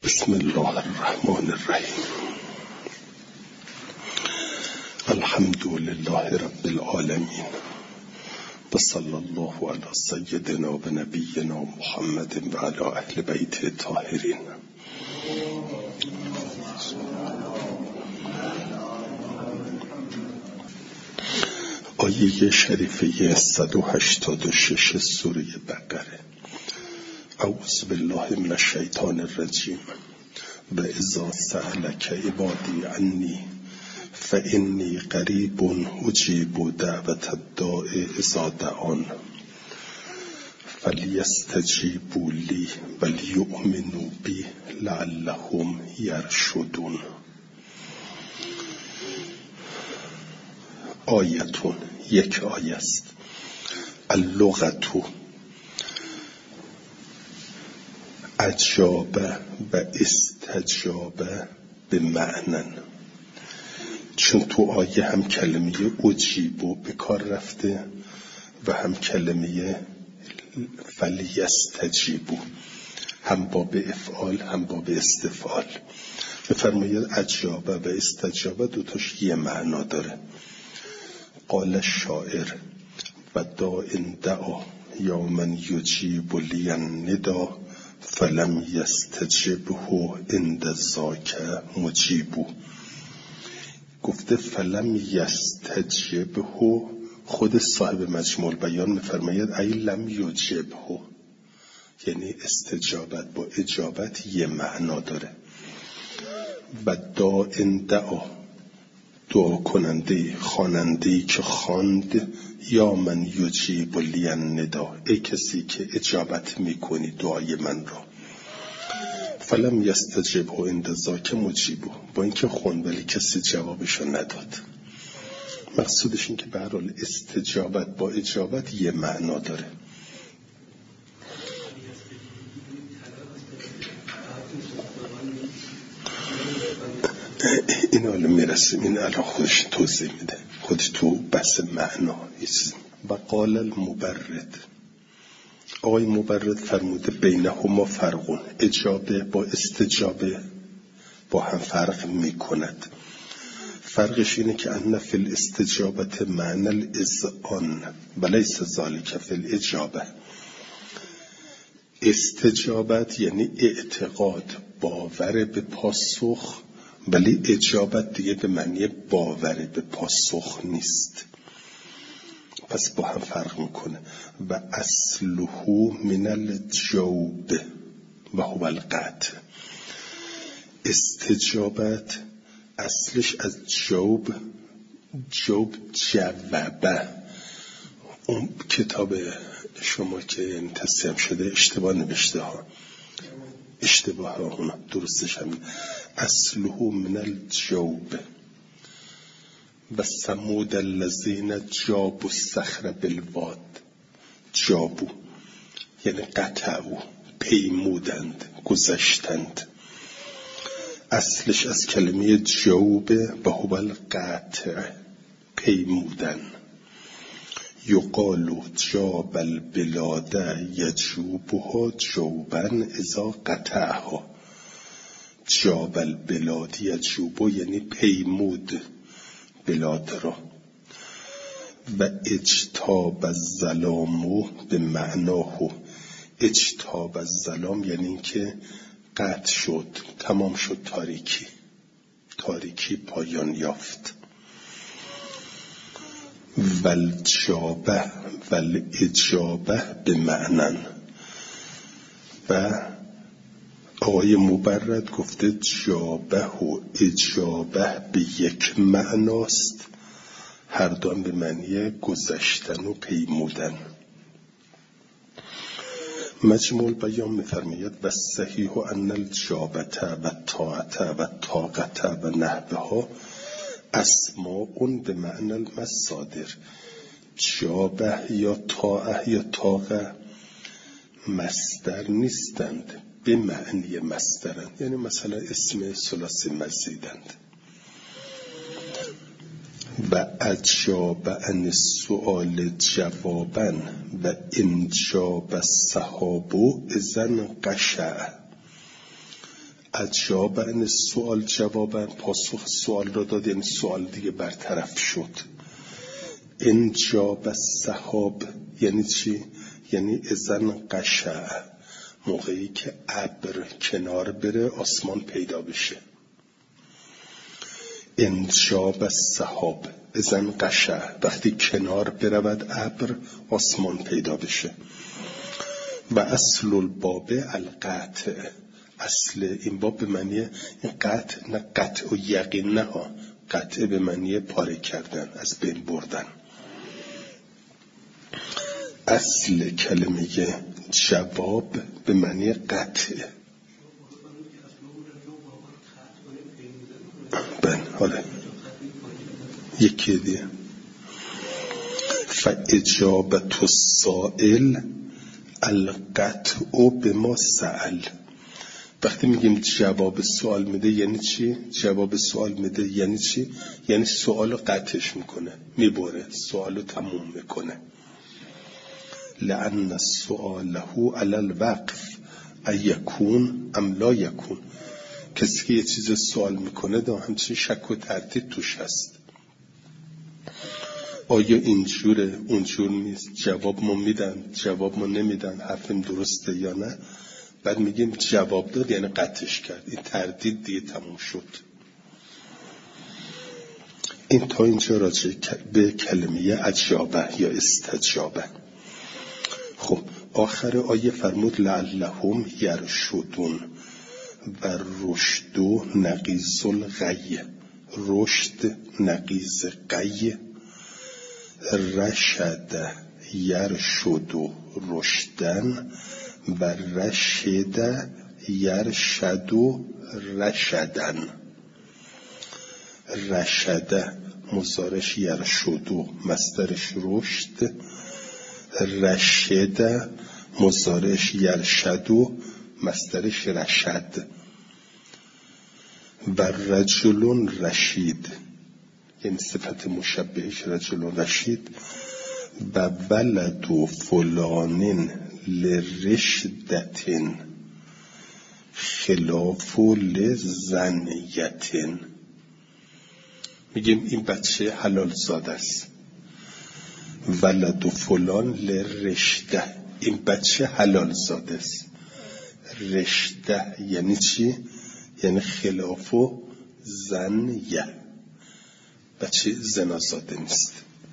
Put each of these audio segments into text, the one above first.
بسم الله الرحمن الرحیم. الحمد لله رب العالمین و صلی الله علی سیدنا و نبینا محمد و علی اهل بیت الطاهرین. آیه شریفه 186 سوره بقره. اعوذ بالله من الشیطان الرجیم. و اذا سألك عبادی عنی فإنی قریب اجیب دعوة الداع اذا دعان فلیستجیبوا لی ولیؤمنوا بی لعلهم یرشدون. آیتون، یک آیه است. اللغة اجاب و استجاب به معنن. چون تو آیه هم کلمه اجیبو به کار رفته و هم کلمه فلیستجیبو، هم باب افعال هم باب استفعال. بفرمایید اجاب و استجاب دوتاش یه معنا داره. قال الشاعر و داعٍ دعا یا من یجیب لی النداء فلم یستجبه عند ذاک مجیب. گفته فلم یستجبه، خود صاحب مجموع البیان میفرماید ای لم یجبه، یعنی استجابت با اجابت یه معنا داره. و داعٍ دعا، دعا کننده، خواننده که خواند، یا من یجیب لی النداء، ای کسی که اجابت میکنی دعای من را. فلم یستجبه عند ذاک مجیب، با اینکه خوند ولی کسی جوابشو نداد. مقصودش این که به هر حال استجابت با اجابت یه معنا داره. این حالا میرسیم، این الان خودش توضیح میده، خودش تو بس معنا است. و قال المبرد، آقای مبرد فرموده بینهما فرقون، اجابه با استجابه با هم فرق میکند. فرقش اینه که ان فی الاستجابت معنی الاذعان و لیس ذلک فی الاجابه. استجابت یعنی اعتقاد، باور به پاسخ، ولی اجابت دیگه به معنی باور به پاسخ نیست. پس با هم فرق میکنه. و اصله من الجوب و هو القطع. استجابت اصلش از جوب جوبه. اون کتاب شما که تصحیح شده اشتباه نوشته ها، اشتباه ها اونا، درستش همین. اصله من الجوب. و ثمود الذین جابوا الصخر بالواد. جابو یعنی قطعو، پیمودند، گذشتند. اصلش از کلمه جوبه و هو القطع، پیمودن. یقال جاب البلاد یجوبها جوبا اذا قطعها. جاب البلاد یجوبو یعنی پیمود بلاد را. و اجتاب الظلام به معناه، اجتاب الظلام یعنی این که قطع شد، تمام شد، تاریکی پایان یافت. والجابه والاجابه به معنن. و آقای مبرد گفته جابه و اجابه به یک معناست، هر دو هم به معنی گذشتن و پیمودن. مجموع البیان می‌فرماید و صحیح ان الجابه و طاعت و طاقت و نحوها اسماء به معنی المصادر. جابه یا طاعه یا طاقه مصدر نیستند، به معنی مصدرند، یعنی مثلا اسم ثلاثی مزیدند. و اجاب عن السؤال جوابا و انجاب السحاب اذن قشع. اجاب عن السؤال جوابا، پاسخ سوال را داد، یعنی سوال دیگه برطرف شد. انجاب السحاب یعنی چی؟ یعنی اذن قشع، موقعی که ابر کنار بره آسمان پیدا بشه. انجاب السحاب اذن قشع، وقتی کنار برود ابر آسمان پیدا بشه. و اصل الباب القطع، اصل این باب به معنی این قطع، نه قطع و یقین، نه ها، قطع به معنی پاره کردن، از بین بردن. اصل کلمه جواب به معنی قطع. حالا یکی دیگه فاجابت السائل القطع بما سأل. وقتی میگیم جواب سوال میده یعنی چی؟ جواب سوال میده یعنی چی؟ یعنی سوالو قطعش میکنه، میبره، سوالو تموم میکنه. لأن سؤاله علی الوقف ایکون ام لا یکون. کسی که یه چیز سوال میکنه دا همچین شک و تردید توش هست، آیا اینجوره اونجور نیست، جواب ما میدن جواب ما نمیدن، حرفم درسته یا نه. بعد میگیم جواب داد یعنی قطعش کرد، این تردید دیگه تموم شد. این تا اینجا راجع به کلمه اجابه یا استجابه. خب آخر آیه فرمود لعلهم یرشدون و رشد نقیض الغی. رشد نقیض غی. رشد یرشد رشدن و رشد یرشد رشدن. رشد مضارعش یرشد، مصدرش رشد. رشد مضارعش یرشد، مصدرش رشد. و رجل رشید یعنی صفت مشبهش رجل رشید. و ولد فلان لرشدتن خلاف لزنیتن. میگیم این بچه حلال زاده است. ولد فلان لرشده، این بچه حلال زاده است. رشده یعنی چی؟ یعنی خلاف و زنیه، بچه زنا زاده نیست.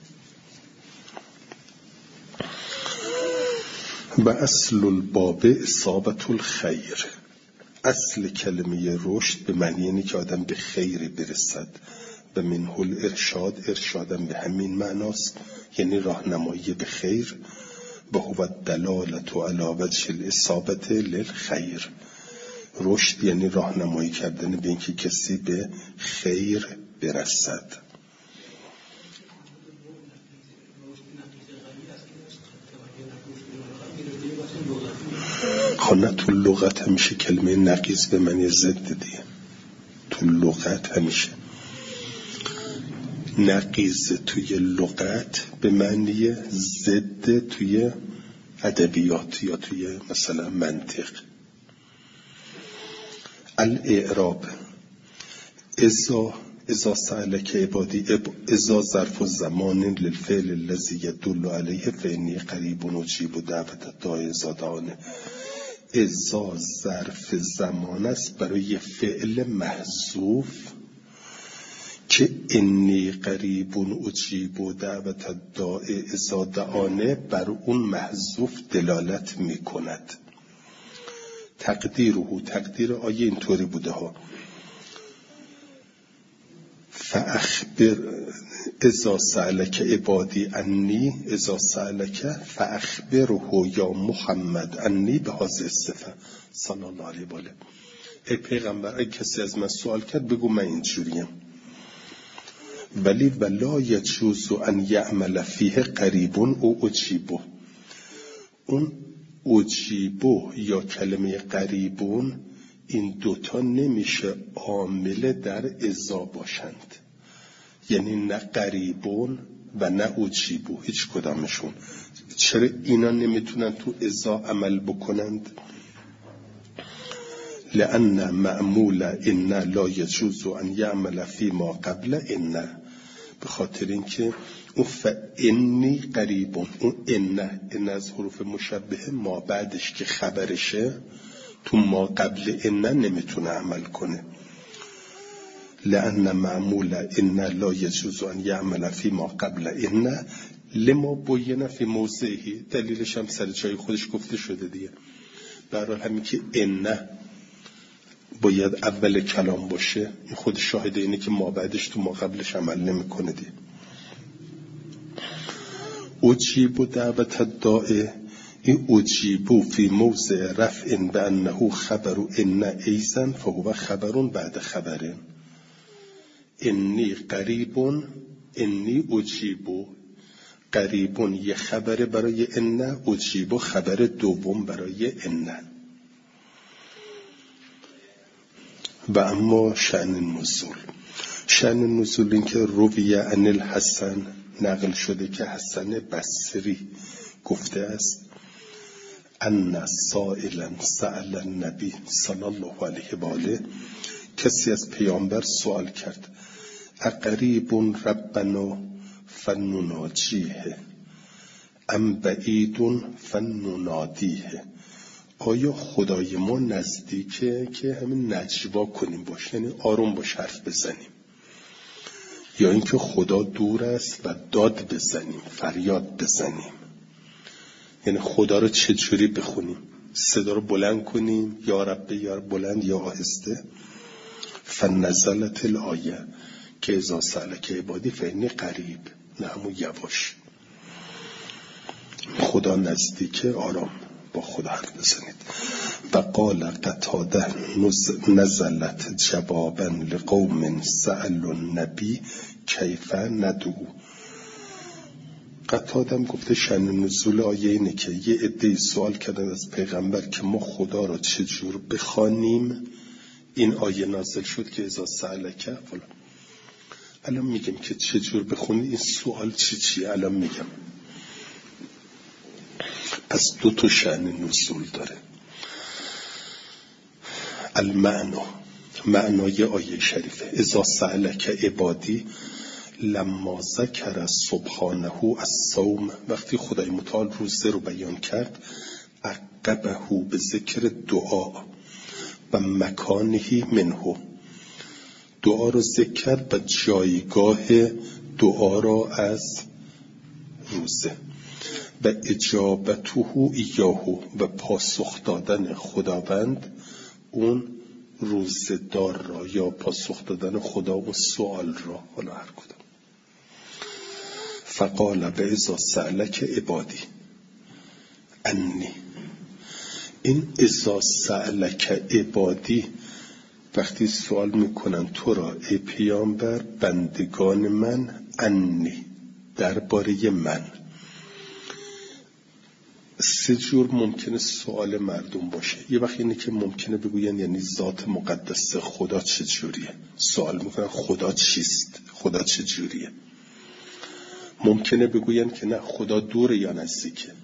و اصل الباب اصابت الخیر. اصل کلمه رشد به معنی اینه که آدم به خیر برسد. و منه الارشاد، ارشادم به همین معناست، یعنی راهنمایی به خیر. و هو الدلالة علی وجه الاصابة للخیر. رشد یعنی راهنمایی کردن به اینکه کسی به خیر برسد. خونه تو لغت همیشه کلمه نقیض به معنی ضد دیگه. تو لغت همیشه نقیض توی لغت به معنی ضد توی ادبیات یا توی مثلا منطق. الاعراب اذا سألك عبادی، اذا ظرف زمان للفعل الذي يدل عليه فإني قریب اجیب دعوت الداعی اذا دعانه. اذا ظرف زمان است برای فعل محذوف که انی قریب اجیب دعوت الداعی اذا دعانه، بر اون محذوف دلالت میکند. تقدیر آیه اینطوری بوده ها. فاخبر اذا سألك عبادی انی، اذا سألك فاخبره یا محمد انی به هذه الصفه صلی الله علیه و آله. ای پیغمبر اگه کسی از من سوال کرد بگو من اینجوریم. ولی ولا یجوز ان یعمل فیه قریبون او اجیبو. اون اجیبو یا کلمه قریبون این دوتا نمیشه عامل در اذا باشند، یعنی نه قریبون و نه اجیبو، هیچ کدامشون. چرا اینا نمیتونن تو اذا عمل بکنند؟ لأن معمول ان لا يجوز ان يعمل فی ما قبل ان، به خاطر اینکه اون فانی قریبون، اون ان از حروف مشبهه ما بعدش که خبرشه تو ما قبل ان نمیتونه عمل کنه. لأن معمول ان لا یجوز ان یعمل فی ما قبل ان لما بین فی موضعی، دلیلش هم سر جای خودش گفته شده دیگه. به هر حال همین که ان باید اول کلام باشه این خود شاهده اینه که ما بعدش تو ما قبلش عمل نمیکنه دیگه. اجیب دعوت الداعی، این اجیبو فی موضع رفع بانه خبر ان ایزن فهو خبر بعد خبر. انی قریبون، انی اجیبو، قریبون یه خبر برای ان، اجیبو خبر دوم برای ان. و اما شأن النزول، شأن النزول این که رویه عن الحسن، نقل شده که حسن بصری گفته است ان سائلا سأل النبی صلی الله علیه و آله، کسی از پیامبر سوال کرد اقریب ربنا فنناجیه ام بعید فننادیه، آیا خدای ما نزدیکه که همین نجوا کنیم باش، یعنی آروم باش حرف بزنیم، یا اینکه خدا دور است و داد بزنیم فریاد بزنیم؟ یعنی خدا رو چجوری بخونیم؟ صدا رو بلند کنیم یا رب یا بلند یا آهسته؟ فنزلت الآیه که اذا سألک عبادی فانی قریب، نه همون یواش، خدا نزدیکه، آرام با خدا حرف بزنید. و قال قتاده نزلت جوابا لقوم سألوا النبی کیف ندعو. قتادم گفته شأن نزول آیه اینه که یه عده سوال کردن از پیغمبر که ما خدا را چجور بخوانیم، این آیه نازل شد که اذا سألک فلان. الان میگم که چجور بخونی، این سوال چیه الان میگم. پس دو تا شأن نزول داره. المعنا، معنای آیه شریفه اذا سألک عبادی لما ذکر سبحانه الصوم، وقتی خدای متعال روزه رو بیان کرد عقبه به ذکر دعا و مکانه منه، دعا رو ذکر کرد و جایگاه دعا را از روزه، و اجابته ایاهو و پاسخ دادن خداوند اون روزدار را، یا پاسخ دادن خدا اون سوال را، حالا هر کدام. فقال به اذا سألک عبادی انی، این اذا سألک عبادی وقتی سوال میکنن تو را ای پیامبر بندگان من، انی درباره من. سه جور ممکنه سوال مردم باشه. یه وقت اینه که ممکنه بگوین یعنی ذات مقدس خدا چجوریه، سوال میکنن خدا چیست، خدا چجوریه. ممکنه بگوین که نه خدا دوره یا نزدیکه،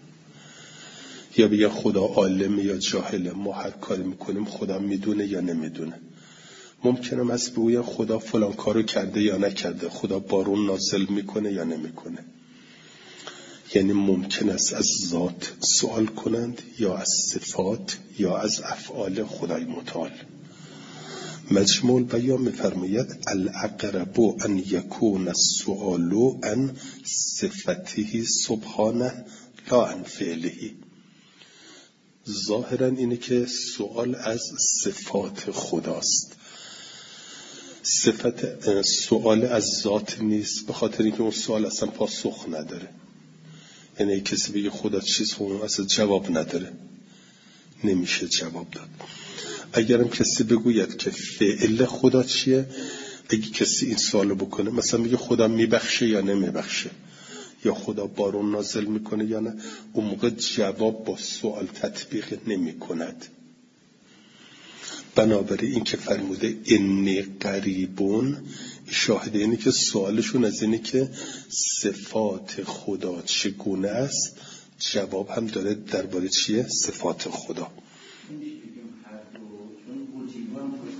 یا بگن خدا عالمه یا جاهله، ما هر کاری میکنیم خدا میدونه یا نمیدونه. ممکنه مثلا بگوین خدا فلان کارو کرده یا نکرده، خدا بارون نازل میکنه یا نمیکنه. یعنی ممکن است از ذات سوال کنند یا از صفات یا از افعال خدای متعال. مجموع بیان می‌فرماید الاقرب ان یکون السؤال عن صفته سبحانه لا عن فعله. ظاهرا اینه که سوال از صفات خداست، سوال از ذات نیست، به خاطر اینکه اون سوال اصلا پاسخ نداره. یعنی کسی بگه خدا چیست، اون اصلا جواب نداره، نمیشه جواب داد. اگرم کسی بگوید که فعل خدا چیه، اگه کسی این سوالو بکنه، مثلا میگه خدا میبخشه یا نمیبخشه، یا خدا بارون نازل میکنه یا نه، اون موقع جواب با سوال تطبیق نمی کند. بنابراین این که فرموده انی قریبون، شاهده اینه که سوالشون از اینه که صفات خدا چگونه است، جواب هم داره درباره چیه، صفات خدا.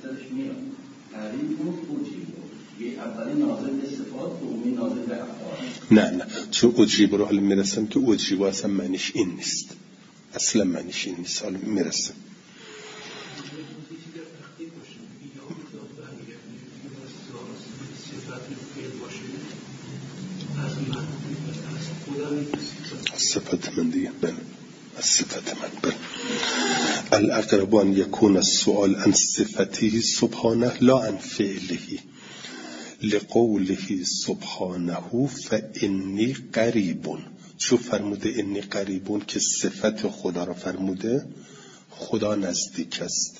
درش میاد. قریب و عجیب یه اولی ناظر به صفات دومی ناظر به افعال. نه چون عجیب رو حالا میرسم که عجیب اصلا معنیش این نیست، اصلا معنیش این نیست. حالا میرسم صفت من دیگه. بله از صفت من. بله الاقرب ان یکون السؤال عن صفته سبحانه لا عن فعله لقوله سبحانه فانی قریب. چون فرموده انی قریبون که صفت خدا را فرموده، خدا نزدیک است.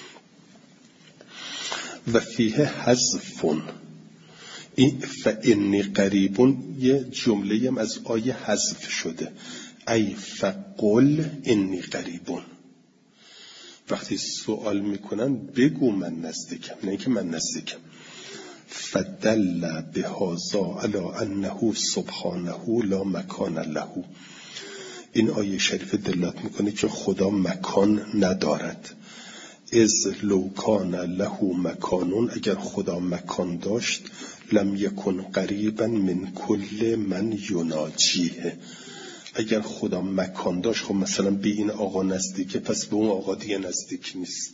و فیه حذفون، این فانی قریبون یه جمله هم از آیه حذف شده، ای فقل انی قریبون. وقتی سوال میکنن بگو من نزدیکم، نه اینکه من نزدیکم. فدل بهذا علی انه سبحانه لا مکان له. این آیه شریف دلالت میکنه که خدا مکان ندارد. از لو کان له مکانون، اگر خدا مکان داشت، لم یکن قریبا من کل من یناجیه. اگر خدا مکان داشت، خب مثلا به این آقا نزدیکه، پس به اون آقا دیگه نزدیک نیست.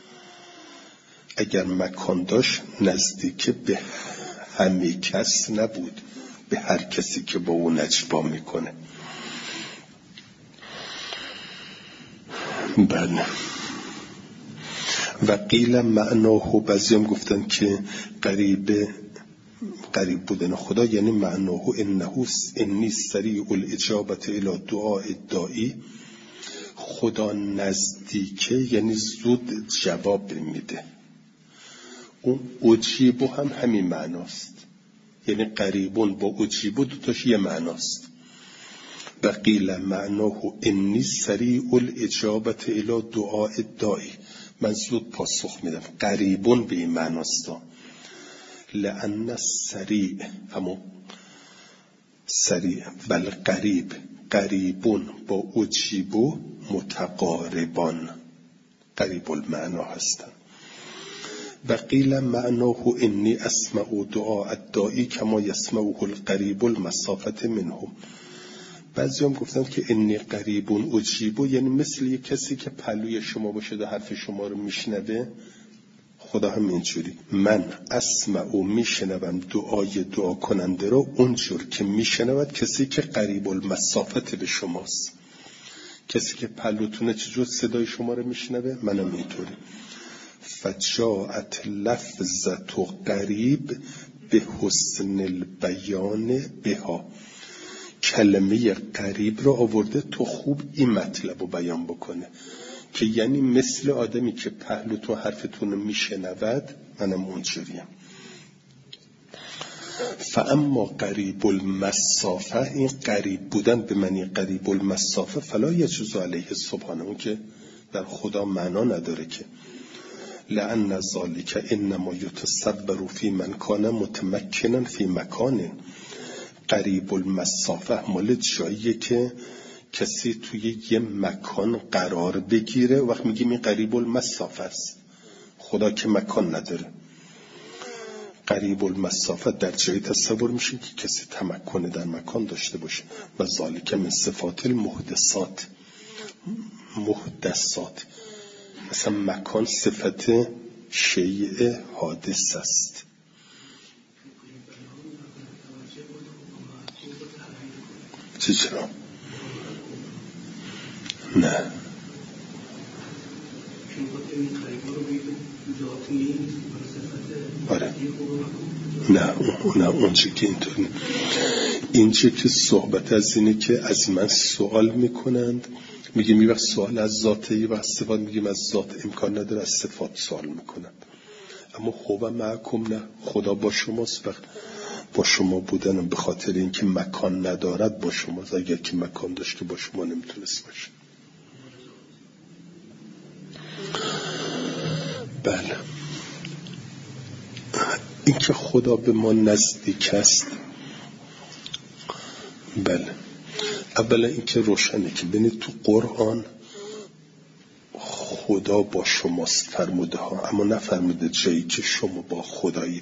اگر مکان داشت نزدیک به همه کس نبود، به هر کسی که با اون نجوا میکنه. بله. و قیل معناه، بعضیم گفتن که قریب بودن خدا یعنی معناه انه انی سریع الاجابت الی دعاء الداعی. خدا نزدیکه یعنی زود جواب میده. اون اجیبو هم همین معناست، یعنی قریبون با اجیبو دوتاش یه معناست. و قیل معناه انی سریع الاجابت الی دعاء الداعی، من زود پاسخ میدم. قریبون به این معناست، لأن سریع همون سریع بل قریبون با اجیبو متقاربان، قریب المعنا هستن. و قیل معناه انی اسمع دعاء الداعی کما یسمعه القریب المسافت منهم. بعضی هم گفتن که انی قریبون اجیبو یعنی مثل یک کسی که پلوی شما باشه و حرف شما رو میشنوه. خدا هم اینجوری، من اسمع و میشنوم دعای دعا کننده رو اونجور که میشنود کسی که قریب المسافت به شماست. کسی که پلوتونه چجور صدای شما رو میشنوه، منم اینطوری. فجاءت لفظت قریب به حسن البیان بها. کلمه قریب رو آورده تو خوب این مطلب رو بیان بکنه که یعنی مثل آدمی که پهلوتون حرفتون رو میشنود، منم اونجوریم. فاما قریب المسافه، این قریب بودن به معنی قریب المسافه، فلا یجوز علیه سبحانه، اون که در خدا معنا نداره که. لأن ذلك انما یتصبر فی من کان متمکنا فی مکان. قریب المسافه مال جاییه که کسی توی یه مکان قرار بگیره. وقت میگیم این قریب المسافه است، خدا که مکان نداره. قریب المسافه در جایی تصور میشه که کسی تمکن در مکان داشته باشه. و ذالک من صفات المحدثات. مثلا مکان صفت شیء حادث است. چرا؟ نه آره. نه اونچه که اینطور اینچه که صحبت از اینه که از من سوال میکنند، میگیم یه وقت سوال از ذاته، یه وقت صفات میگیم از ذات امکان نداره، از صفات سوال میکنند. اما خوبه معکم، نه، خدا با شماست. وقت با شما بودنم به خاطر اینکه مکان ندارد با شماست. اگر که مکان داشت که با شما نمیتونست باشه. بله. اینکه خدا به ما نزدیک است، بله، اولا اینکه روشنه که ببینید تو قرآن خدا با شماست فرموده ها، اما نفرموده جایی که شما با خدایید.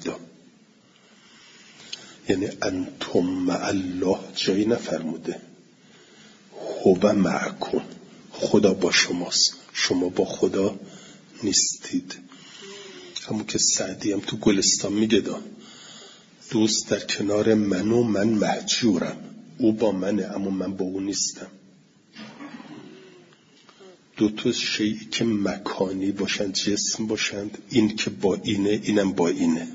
یعنی انتم مع الله جایی نفرموده هو معکم، خدا با شماست، شما با خدا نیستید. همون که سعدی هم تو گلستان میگه دوست در کنار من و من مهجورم، او با منه اما من با او نیستم. دو تا شیئی که مکانی باشند، جسم باشند، این که با اینه اینم با اینه.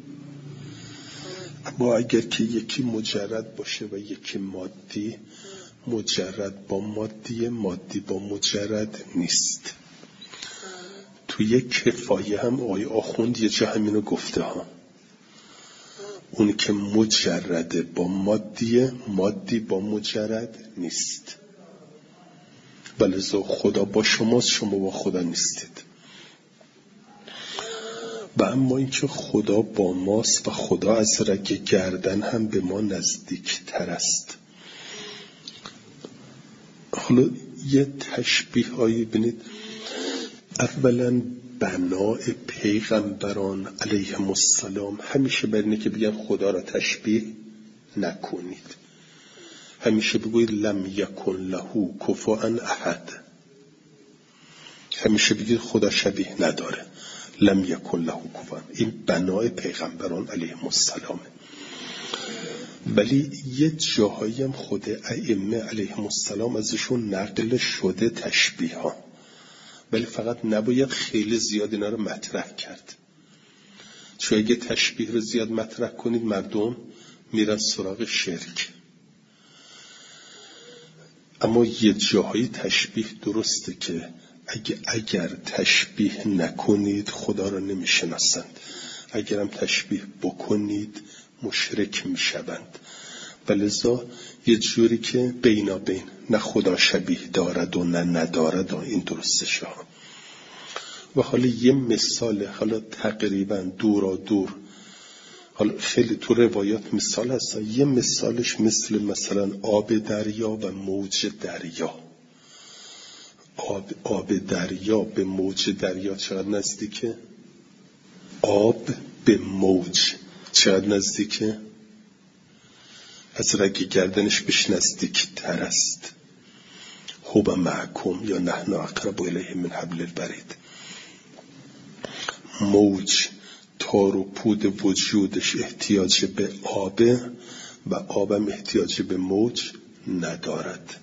اما اگر که یکی مجرد باشه و یکی مادی، مجرد با مادی، مادی با مجرد نیست. تو یک کفایه هم آقای آخوند یه جا همینو گفته ها، اونی که مجرده با مادیه، مادی با مجرد نیست. بلذا خدا با شماست، شما با خدا نیستید. و اما اینکه خدا با ماست و خدا از رگ گردن هم به ما نزدیک تر است. حالا یه تشبیه هایی بینید. اولا بناء پیغمبران علیهم السلام همیشه بر اینه که بگن خدا را تشبیه نکنید. همیشه بگوید لم یکن له کفوا احد. همیشه بگید خدا شبیه نداره، لم یکن له کفوا. این بناء پیغمبران علیهم السلام. ولی یه جاهایی هم خود ائمه علیهم السلام ازشون نقل شده تشبیه ها، ولی فقط نباید خیلی زیاد اینا رو مطرح کرد، چون اگه تشبیه رو زیاد مطرح کنید مردم میرن سراغ شرک. اما یه جاهای تشبیه درسته که اگر تشبیه نکنید خدا را نمیشناسند، اگرم تشبیه بکنید مشرک میشوند. ولذا یه جوری که بینابین، نه خدا شبیه دارد و نه ندارد، این درستشه. و حالا یه مثال، حالا تقریبا دورا دور، حالا خیلی تو روایات مثال هست، یه مثالش مثلا آب دریا و موج دریا. آب دریا به موج دریا چقدر نزدیکه؟ آب به موج چقدر نزدیکه؟ از رگ گردنش بهش نزدیک تر است. هو معکم یا نحن اقرب الیه من حبل الورید. موج تار و پود وجودش احتیاج به آبه و آبم احتیاج به موج ندارد.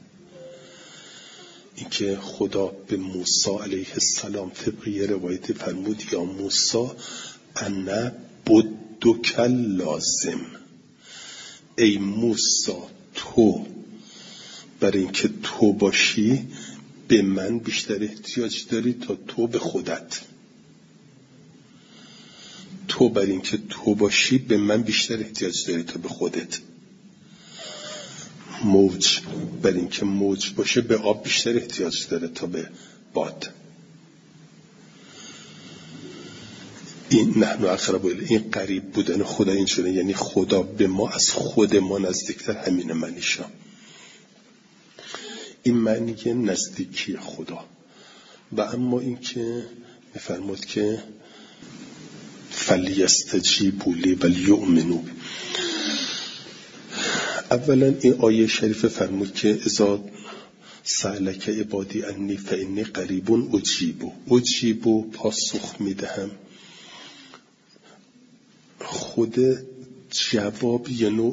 اینکه خدا به موسی علیه السلام طبق یه روایت فرمود یا موسی انا بدک لازم، ای موسی تو برای اینکه تو باشی به من بیشتر احتیاج داری تا تو به خودت. تو برای اینکه تو باشی به من بیشتر احتیاج داری تا به خودت. موج برای اینکه موج باشه به آب بیشتر احتیاج داره تا به باد. این نحن اقرب الیه، این قریب بودن خدا اینجوره، یعنی خدا به ما از خود ما نزدیکتر، همین معنیشه. این معنی نزدیکی خدا. و اما این که میفرمود که فلیستجیبوا لی ولیؤمنوا. اولا این آیه شریف فرمود که اذا سألک عبادی انی فانی قریب اجیب پاسخ میدهم. خود جواب یه نوع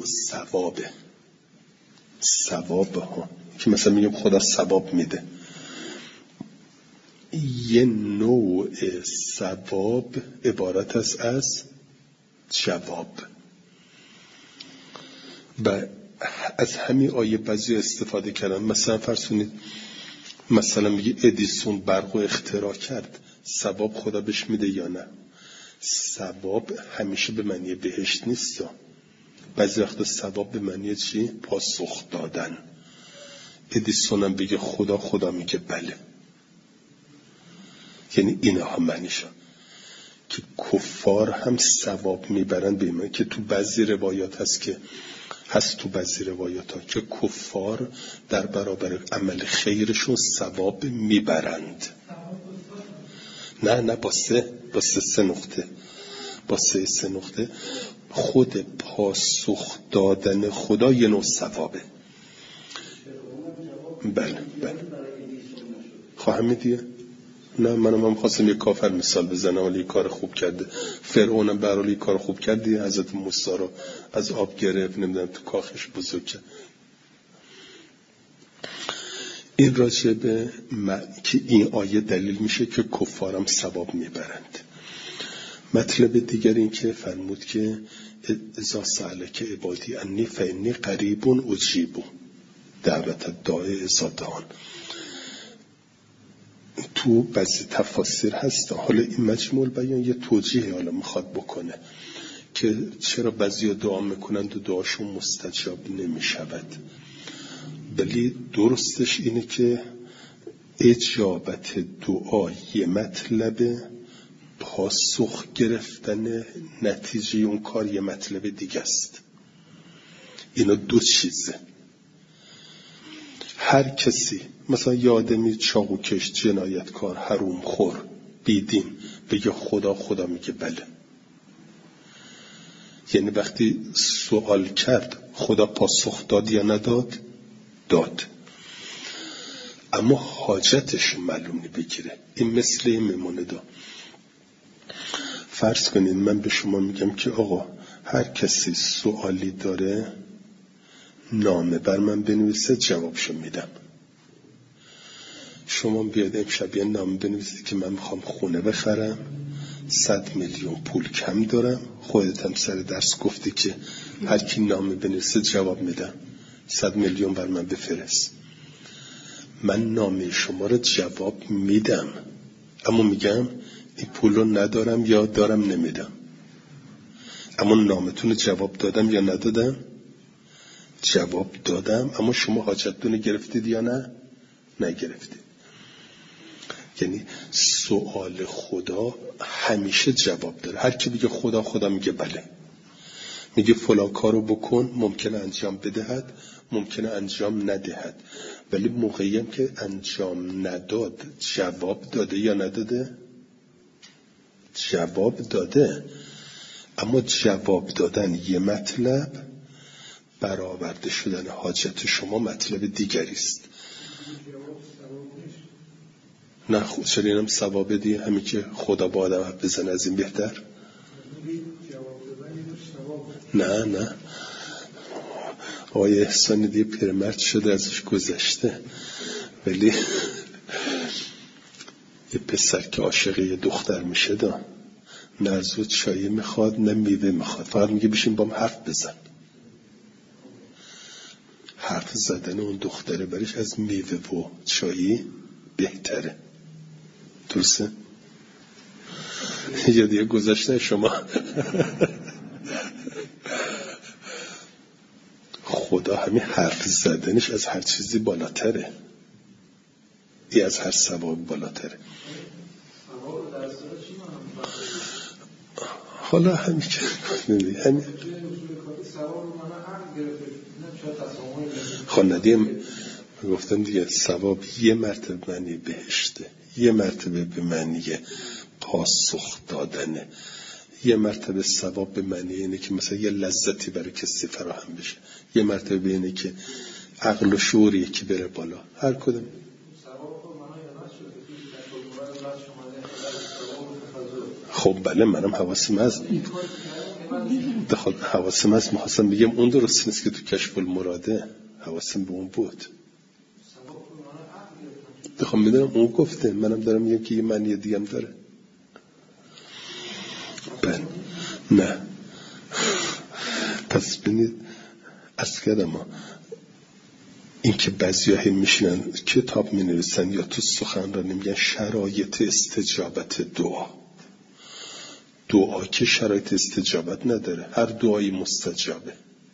ثواب ها که مثلا میگم خدا ثواب میده، یه نوع ثواب عبارت است از جواب. و از همین آیه بعضی استفاده کردن. مثلا فرض کنید مثلا میگه ادیسون برق اختراع کرد، ثواب خدا بهش میده یا نه؟ ثواب همیشه به معنی بهشت نیست، بعضی وقتا ثواب به معنی چی؟ پاسخ دادن. ادیسون هم بگه خدا میگه بله. یعنی اینا هم معنیشون که کفار هم ثواب میبرن به ایمان، که تو بعضی روایات هست تو بعضی روایات ها که کفار در برابر عمل خیرشون ثواب میبرند. نه با سه نقطه خود پاسخ دادن خدا یه نوع ثوابه. بله خواهم دیگه. نه منم خواستم یک کافر مثال بزنم ولی کار خوب کرده. فرعونم به هر حال کار خوب کردی، حضرت موسی رو از آب گرفت، نمیدونم تو کاخش بزرگ کرد. این راجع به که این آیه دلیل میشه که کفارم ثواب میبرند. مطلب دیگر این که فرمود که اذا سألک عبادی انی فانی قریب اجیب دعوت الداعی اذا دعان. تو بعضی تفاسیر هست. حالا این مجموع بیان یه توجیه حالا میخواد بکنه که چرا بعضی دعا میکنند و دعاشون مستجاب نمیشود. ولی درستش اینه که اجابت دعا یه مطلب، پاسخ گرفتن نتیجه اون کار یه مطلب دیگه است. اینا دو چیزه. هر کسی مثلا یه آدمی چاقوکش، جنایتکار، حروم خور، بیدین بگه خدا میگه بله. یعنی وقتی سوال کرد خدا پاسخ داد یا نداد؟ داد. اما حاجتش معلوم بگیره. این مثل این میمونه دا. فرض کنید من به شما میگم که آقا هر کسی سوالی داره نامه بر من بنویسه، جوابشو میدم. شما بیاد امشب یه نامه بنویسید که من میخوام خونه بخرم، 100 میلیون پول کم دارم. خودت هم سر درس گفتی که هر کی نامه بنویسه جواب میدم، 100 میلیون بر من بفرست. من نامه شما رو جواب میدم، اما میگم این پول رو ندارم یا دارم نمیدم. اما نامتون رو جواب دادم یا ندادم؟ جواب دادم. اما شما حاجتتون رو گرفتید یا نه؟ نگرفتید. یعنی سوال خدا همیشه جواب داره. هر کی بگه خدا میگه بله. میگه فلان کارو بکن، ممکنه انجام بدهد، ممکنه انجام ندهد. ولی موقعی هم که انجام نداد جواب داده یا نداده؟ جواب داده. اما جواب دادن یه مطلب، برآورده شدن حاجت شما مطلب دیگری است. نه چرا اینم ثواب دیگه، همین که خدا با آدم حرف بزنه از این بهتر؟ نه آقای احسان دیگه پیرمرد شده، ازش گذشته. ولی یه پسر که عاشق یه دختر میشه دا، نه از او چایی میخواد نه میوه میخواد، فقط میگه بشین با هم حرف بزن. حرف زدن اون دختره برش از میوه و چایی بهتره. درسته؟ یا دیگه گذشته شما. خدا همین حرف زدنش از هر چیزی بالاتره، ای از هر ثواب بالاتره. حالا همین که همین خواندیم گفتم دیگه، ثواب یه مرتبه معنی بهشته، یه مرتبه به معنی پاسخ دادنه، یه مرتبه ثواب به معنی اینه که مثلا یه لذتی برای کسی فراهم بشه، یه مرتبه اینه که عقل و شعوریه که بره بالا. هر کدوم خب بله، منم حواسم هست محاسم بگم اون درست نیست که تو کشف المراده حواسم به اون بود. خب میدونم اون گفته، منم دارم میگم که یه معنی دیگه هم داره. بله نه پس ببینید اصلا ما این که بعضی‌ها هم میشینن کتاب مینویسن یا تو سخنرانی میگن شرایط استجابت دعا که شرایط استجابت نداره، هر دعایی مستجابه.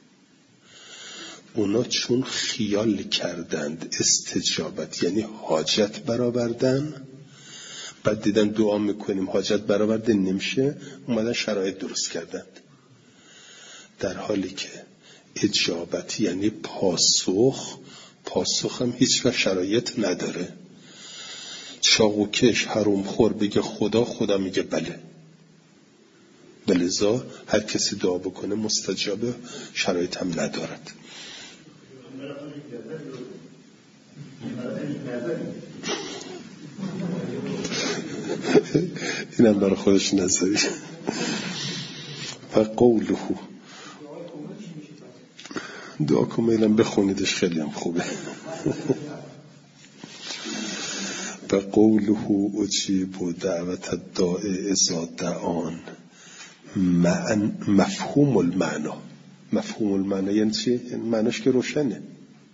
اونا چون خیال کردند استجابت یعنی حاجت برآوردن، بعد دیدن دعا میکنیم حاجت برآورده نمیشه، اومدن شرایط درست کردند. در حالی که اجابت یعنی پاسخ هم هیچ وقت شرایط نداره. چاقوکش حروم خور بگه خدا میگه بله. بلذا هر کسی دعا بکنه مستجابه، شرایط هم ندارد. اینم برای خودش نظری. و قوله، دعا کمیلم بخونیدش خیلی هم خوبه. و قوله اجیب دعوت الداعی اذا دعان. مفهوم المعنی یعنی چی؟ یعنی معناش که روشنه.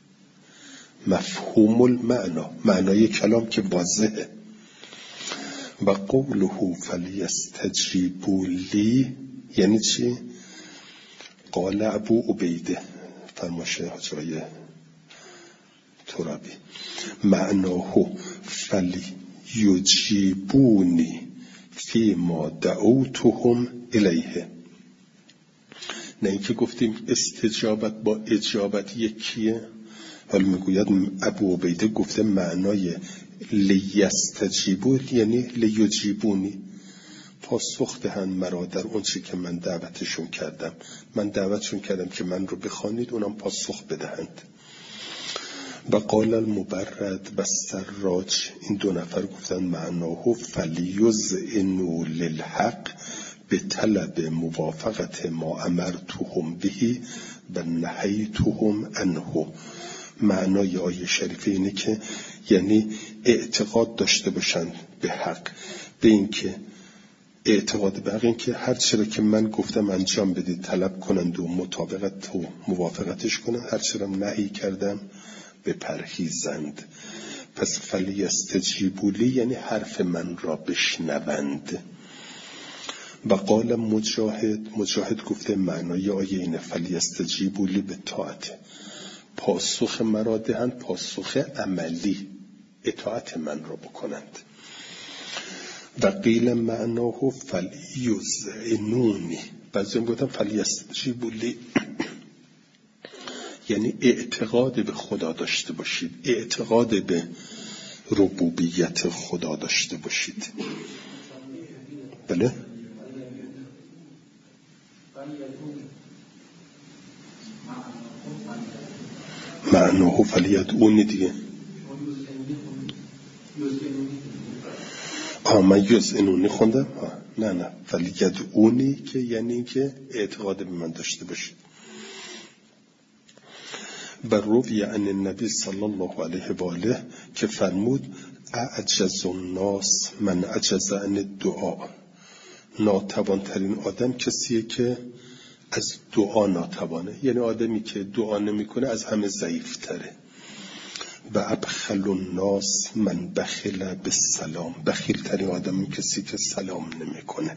مفهوم المعنی، معنای کلام که واضحه. و قوله فلیستجیبوا لی یعنی چی؟ قال ابو عبیده فرماشه حجای ترابی، معناه فلیجیبونی فی ما دعوتهم الیه. نه اینکه گفتیم استجابت با اجابت یکیه. حالا میگوید ابو عبیده گفته معنای لیستجیبوا یعنی لیجیبونی، پاسخ دهند مرا در اون چی که من دعوتشون کردم. من دعوتشون کردم که من رو بخوانید، اونم پاسخ بدهند. و قال المبرد و سراج، این دو نفر گفتن معناه فلیذعنوا للحق به طلب موافقت ما امرتهم به و نهیتهم عنه. معنای آیه شریفه اینه که یعنی اعتقاد داشته باشند به حق، به این که اعتقاد به حق این که هر چرا که من گفتم انجام بدید طلب کنند و مطابقت و موافقتش کنند، هر چرا نهی کردم بپرهیزند. پس فلیستجیبوا لی یعنی حرف من را بشنوند. و قال مجاهد گفته معنای آیه اینه فلیستجیبوا لی به طاعت، پاسخ مرا دهند، پاسخ عملی، اطاعت من را بکنند. و قیل معناه فلیذعنونی، بعضی هم گفتن فلیستجیبوا لی یعنی اعتقاد به خدا داشته باشید، اعتقاد به ربوبیت خدا داشته باشید. بله؟ معناه فلیدعونی دیگه. من یذعنونی خوندم؟ نه فلیدعونی که یعنی که اعتقاد به من داشته باشید. و روی عن النبی صلی الله علیه و آله که فرمود اعجز الناس من عجز عن الدعاء، ناتوانترین آدم کسیه که از دعا ناتوانه، یعنی آدمی که دعا نمیکنه از همه ضعیفتره. و ابخل الناس من بخل بالسلام، بخیل ترین آدم کسی که سلام نمیکنه.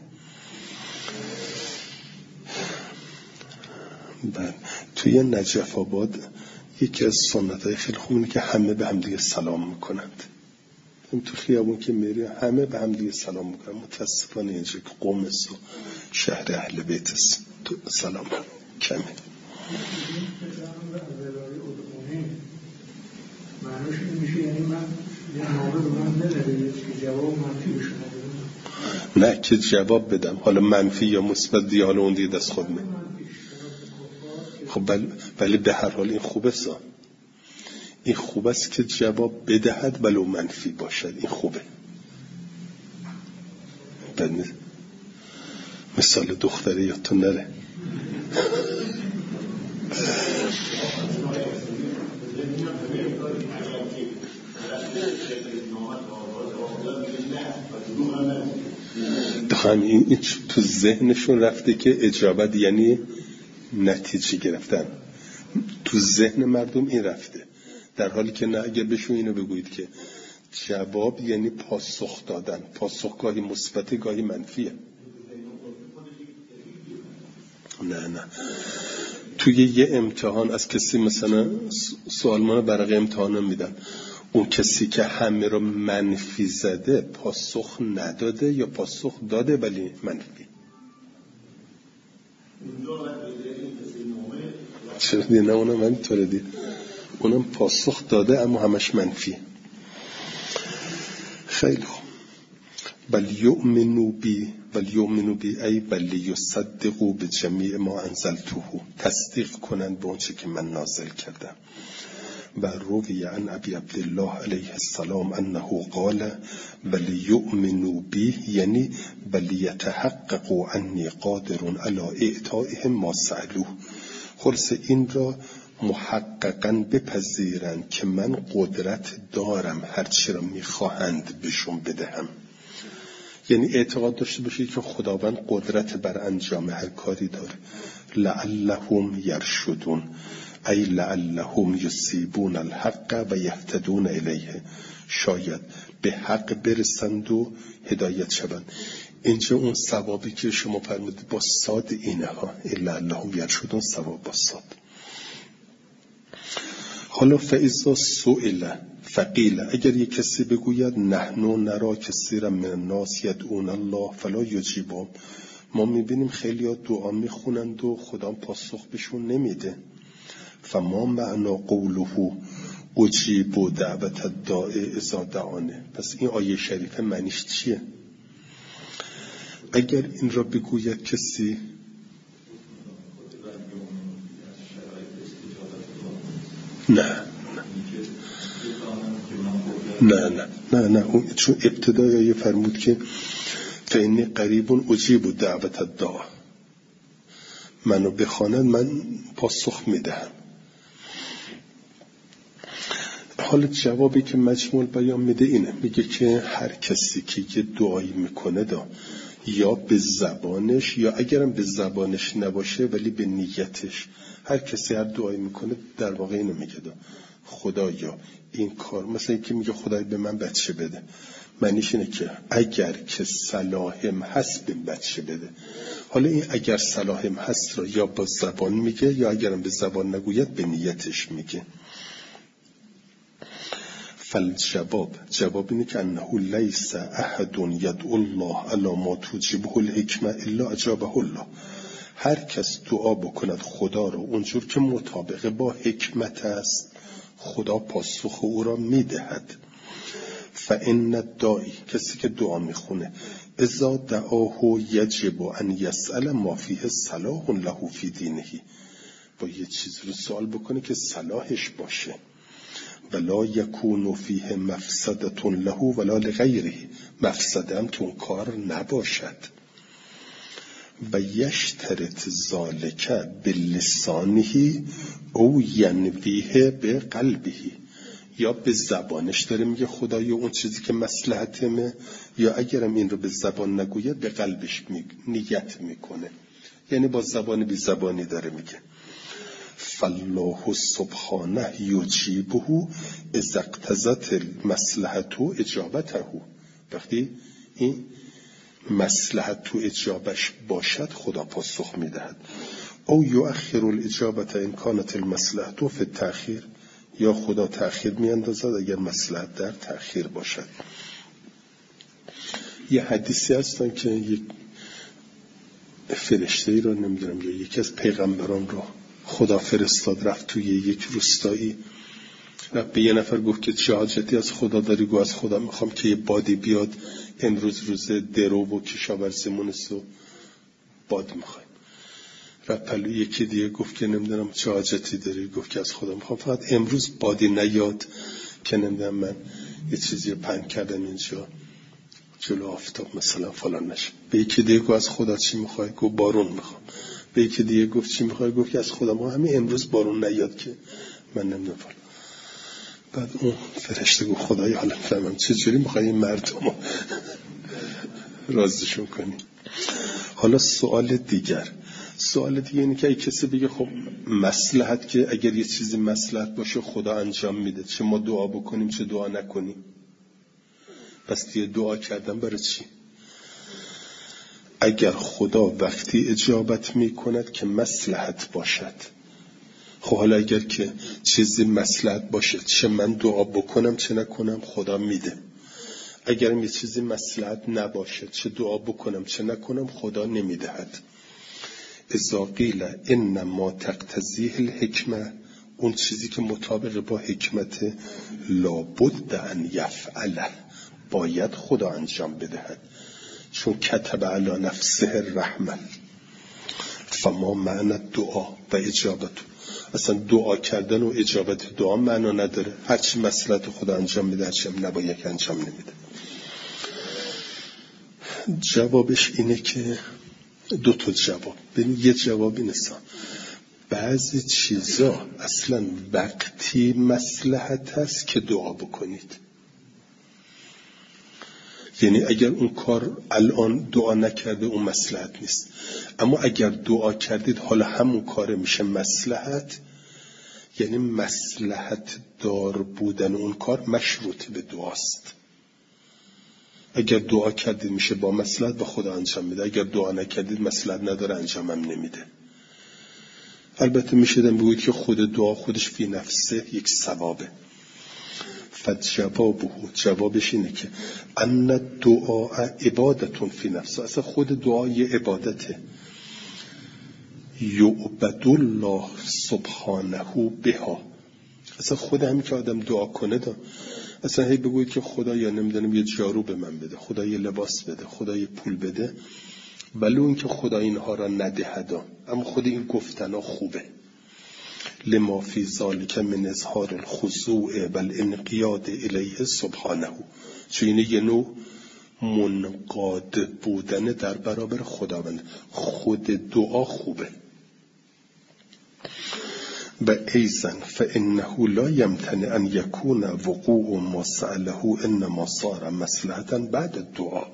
توی نجف آباد یکی از سنت‌های خیلی خوب اینه که همه به هم دیگه سلام میکنند. تو خیابون که میری همه به هم دیگه سلام میکنن. متاسفانه اینجا که قم است و شهر اهل بیت است تو سلام کمه. معنیش میشه یعنی من یه نامه رو من ننویسم که جواب منفی بشه. نه که جواب بدم، حالا منفی یا مثبت دیگه حالا اون دیگه دست خود می. خب ولی به هر حال این خوبه سا، این خوب است که جواب بدهد ولو منفی باشد، این خوبه. مثال دختره یا تو نره. دخوام این تو ذهنشون رفته که اجابت یعنی نتیجه گرفتن، تو ذهن مردم این رفته، در حالی که نه. اگه بهشون اینو بگویید که جواب یعنی پاسخ دادن، پاسخ گاهی مثبت گاهی منفیه. نه توی یه امتحان از کسی مثلا سوالمان برقه امتحان میدن، اون کسی که همه رو منفی زده پاسخ نداده یا پاسخ داده ولی منفی. چرا دیگه؟ نه اونم همینطوره دیگه، اونم پاسخ داده اما همش منفی. خیلی خوب. بل یؤمنوا بی ای بل یصدقوا بجمیع ما انزلته، تصدیق کنند به اونچه که من نازل کردم. و روی عن ابی عبدالله علیه السلام انه قال بل یؤمنوا بی یعنی بل یتحققوا انی قادر علی اعطائهم ما سألوه. خلاص این را محققاً بپذیرند که من قدرت دارم هرچی را میخواهند بهشون بدهم. یعنی اعتقاد داشته باشید که خداوند قدرت بر انجام هر کاری داره. لعلهم یرشدون ای لعلهم یصیبون الحق و یهتدون الیه، شاید به حق برسند و هدایت شوند. اینجا اون ثوابی که شما فرمودید با صاد اینه ها، لعلهم یرشدون، ثواب با صاد. حالا فاذا سئل فقیل، اگر یک کسی بگوید نحنو نرا کثیرا من الناس یدعون الله فلا یجیبهم، ما میبینیم خیلی ها دعا میخونند و خدا پاسخ بهشون نمیده. فما معنا قوله اجیب دعوت الداعی اذا دعانه، پس این آیه شریفه معنیش چیه؟ اگر این را بگوید کسی نه چون ابتدای آیه فرمود که فإنی قریب اجیب دعوت الداع، منو بخواند من پاسخ میدهم. حالا جوابی که مجموع بیان میده اینه، میگه که هر کسی که یه دعایی میکنه یا به زبانش یا اگرم به زبانش نباشه ولی به نیتش، هر کسی هر دعایی میکنه در واقع اینو میگه خدایا این کار، مثلا که میگه خدای به من بچه بده، معنیش اینه که اگر که صلاحم هست به بچه بده. حالا این اگر صلاحم هست را یا با زبان میگه یا اگرم به زبان نگوید به نیتش میگه. جواب اینه که انه لیس احد یدعو الله علی ما توجبه الحکمه الا اجابه الله، هر کس دعا بکند خدا رو اونجور که مطابق با حکمت است خدا پاسخ او را میدهد. فان الداعی، کسی که دعا میخونه، اذا دعاه یجب ان یسأل ما فیه صلاح له فی دینه، با یه چیز رو سوال بکنه که صلاحش باشه، ولا یکون فیه مفسدة له ولا لغیره، مفسده هم که اون کار نباشد. و یشترط ذالک بلسانه او ینویه به قلبه، یا به زبانش داره میگه خدایا اون چیزی که مصلحتمه، یا اگرم این رو به زبان نگوید به قلبش نیت میکنه، یعنی با زبان بی زبانی داره میگه. فالله سبحانه یجیبه اذا اقتضت المصلحة اجابته، وقتی این مصلحت تو اجابش باشد خدا پاسخ میدهد. او یؤخر الاجابه ان كانت المصلحة فی التأخیر، یا خدا تأخیر میاندازد اگر مصلحت در تأخیر باشد. یه حدیثی هستن که یک فرشته‌ای را نمیدونم یا یکی از پیغمبران را خدا فرستاد، رفت توی یک روستایی، رفت به یه نفر گفت که چه حاجتی از خدا داری؟ گفت از خدا میخوام که یه بادی بیاد، امروز روز درو و کشاورزیمون است و باد میخوایم. رفت پلو یکی دیگه گفت که نمیدونم چه حاجتی داری؟ گفت که از خدا میخوام فقط امروز بادی نیاد که نمیدونم من یه چیزی رو پهن کردم اینجا جلو آفتاب مثلا فلان نشه. به یکی دیگه گفت از خدا چی میخوای؟ گفت بارون میخوام. به یکی دیگه گفت چی میخوای؟ گفت که از خدا ما همین امروز بارون نیاد که من نمیدونم فلان. بعد اون فرشته گفت خدای حالا فهمم چجوری میخوای این مردم رو راضیشون کنی. حالا سوال دیگه اینه که کسی بگه خب مصلحت، که اگر یه چیزی مصلحت باشه خدا انجام میده، چه ما دعا بکنیم چه دعا نکنیم، پس دیگه دعا کردن برای چی؟ اگر خدا وقتی اجابت میکند که مصلحت باشد، خب حالا اگر که چیزی مصلحت باشه چه من دعا بکنم چه نکنم خدا میده، اگرم یه چیزی مصلحت نباشه چه دعا بکنم چه نکنم خدا نمیدهد. اذا قیل انما تقتضیه الحکمه، اون چیزی که مطابق با حکمت لابد ان یفعله، باید خدا انجام بدهد، چون کتب علی نفسه الرحمه. فما معنی دعا و اجابت. اصلا دعا کردن و اجابت دعا معنا نداره. هرچی مصلحت خدا انجام میده، هرچی هم نباید انجام نمیده. جوابش اینه که دو تا جواب. ببین یه جواب اینه بعضی چیزا اصلا وقتی مصلحت هست که دعا بکنید. یعنی اگر اون کار الان دعا نکرده اون مصلحت نیست، اما اگر دعا کردید حالا همون کار میشه مصلحت. یعنی مصلحت دار بودن اون کار مشروط به دعاست. اگر دعا کردید میشه با مصلحت و خدا انجام میده، اگر دعا نکردید مصلحت نداره انجام هم نمیده. البته میشه بگوید که خود دعا خودش فی نفسه یک ثوابه. جوابش اینه که ان دعا عبادتون فی نفسه. اصلا خود دعا یه عبادته. یعبد الله سبحانه بها. اصلا خود همین که آدم دعا کنه اصلا هی بگوید که خدا یا نمیدونم یه جارو به من بده، خدا یه لباس بده، خدا یه پول بده، ولو این که خدا اینها را ندهد، اما خود این گفتن ها خوبه. لما فی ذالک من اظهار الخضوع والانقیاد الیه سبحانه. چون این یه نوع منقاد بودن در برابر خداوند. خود دعا خوبه. و ایضا فانه لا یمتنع ان یکون وقوع ما سأله انما صار مصلحتا بعد الدعاء.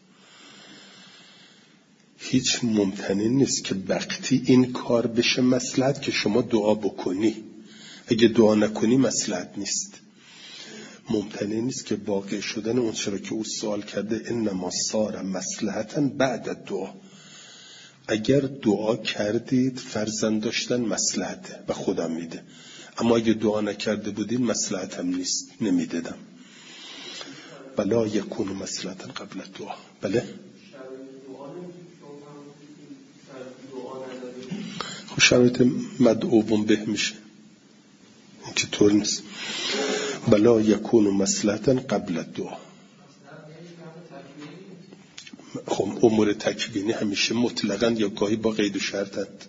هیچ ممتنع نیست که وقتی این کار بشه مصلحت که شما دعا بکنی. اگه دعا نکنی مصلحت نیست. ممتنع نیست که واقع شدن اون چرا که او سوال کرده انما صار مصلحتا بعد الدعاء. اگر دعا کردید فرزند داشتن مصلحته و خدا میده، اما اگه دعا نکرده بودین مصلحت هم نیست، نمیدادم. بلا یکون مصلحتا قبل الدعاء. بله خب شرایط مدعوون به میشه، این که طور نیست. بلا یکون مصلحتا قبل الدعاء. خب امور تکوینی همیشه مطلقاً یا گاهی با قید و شرطند.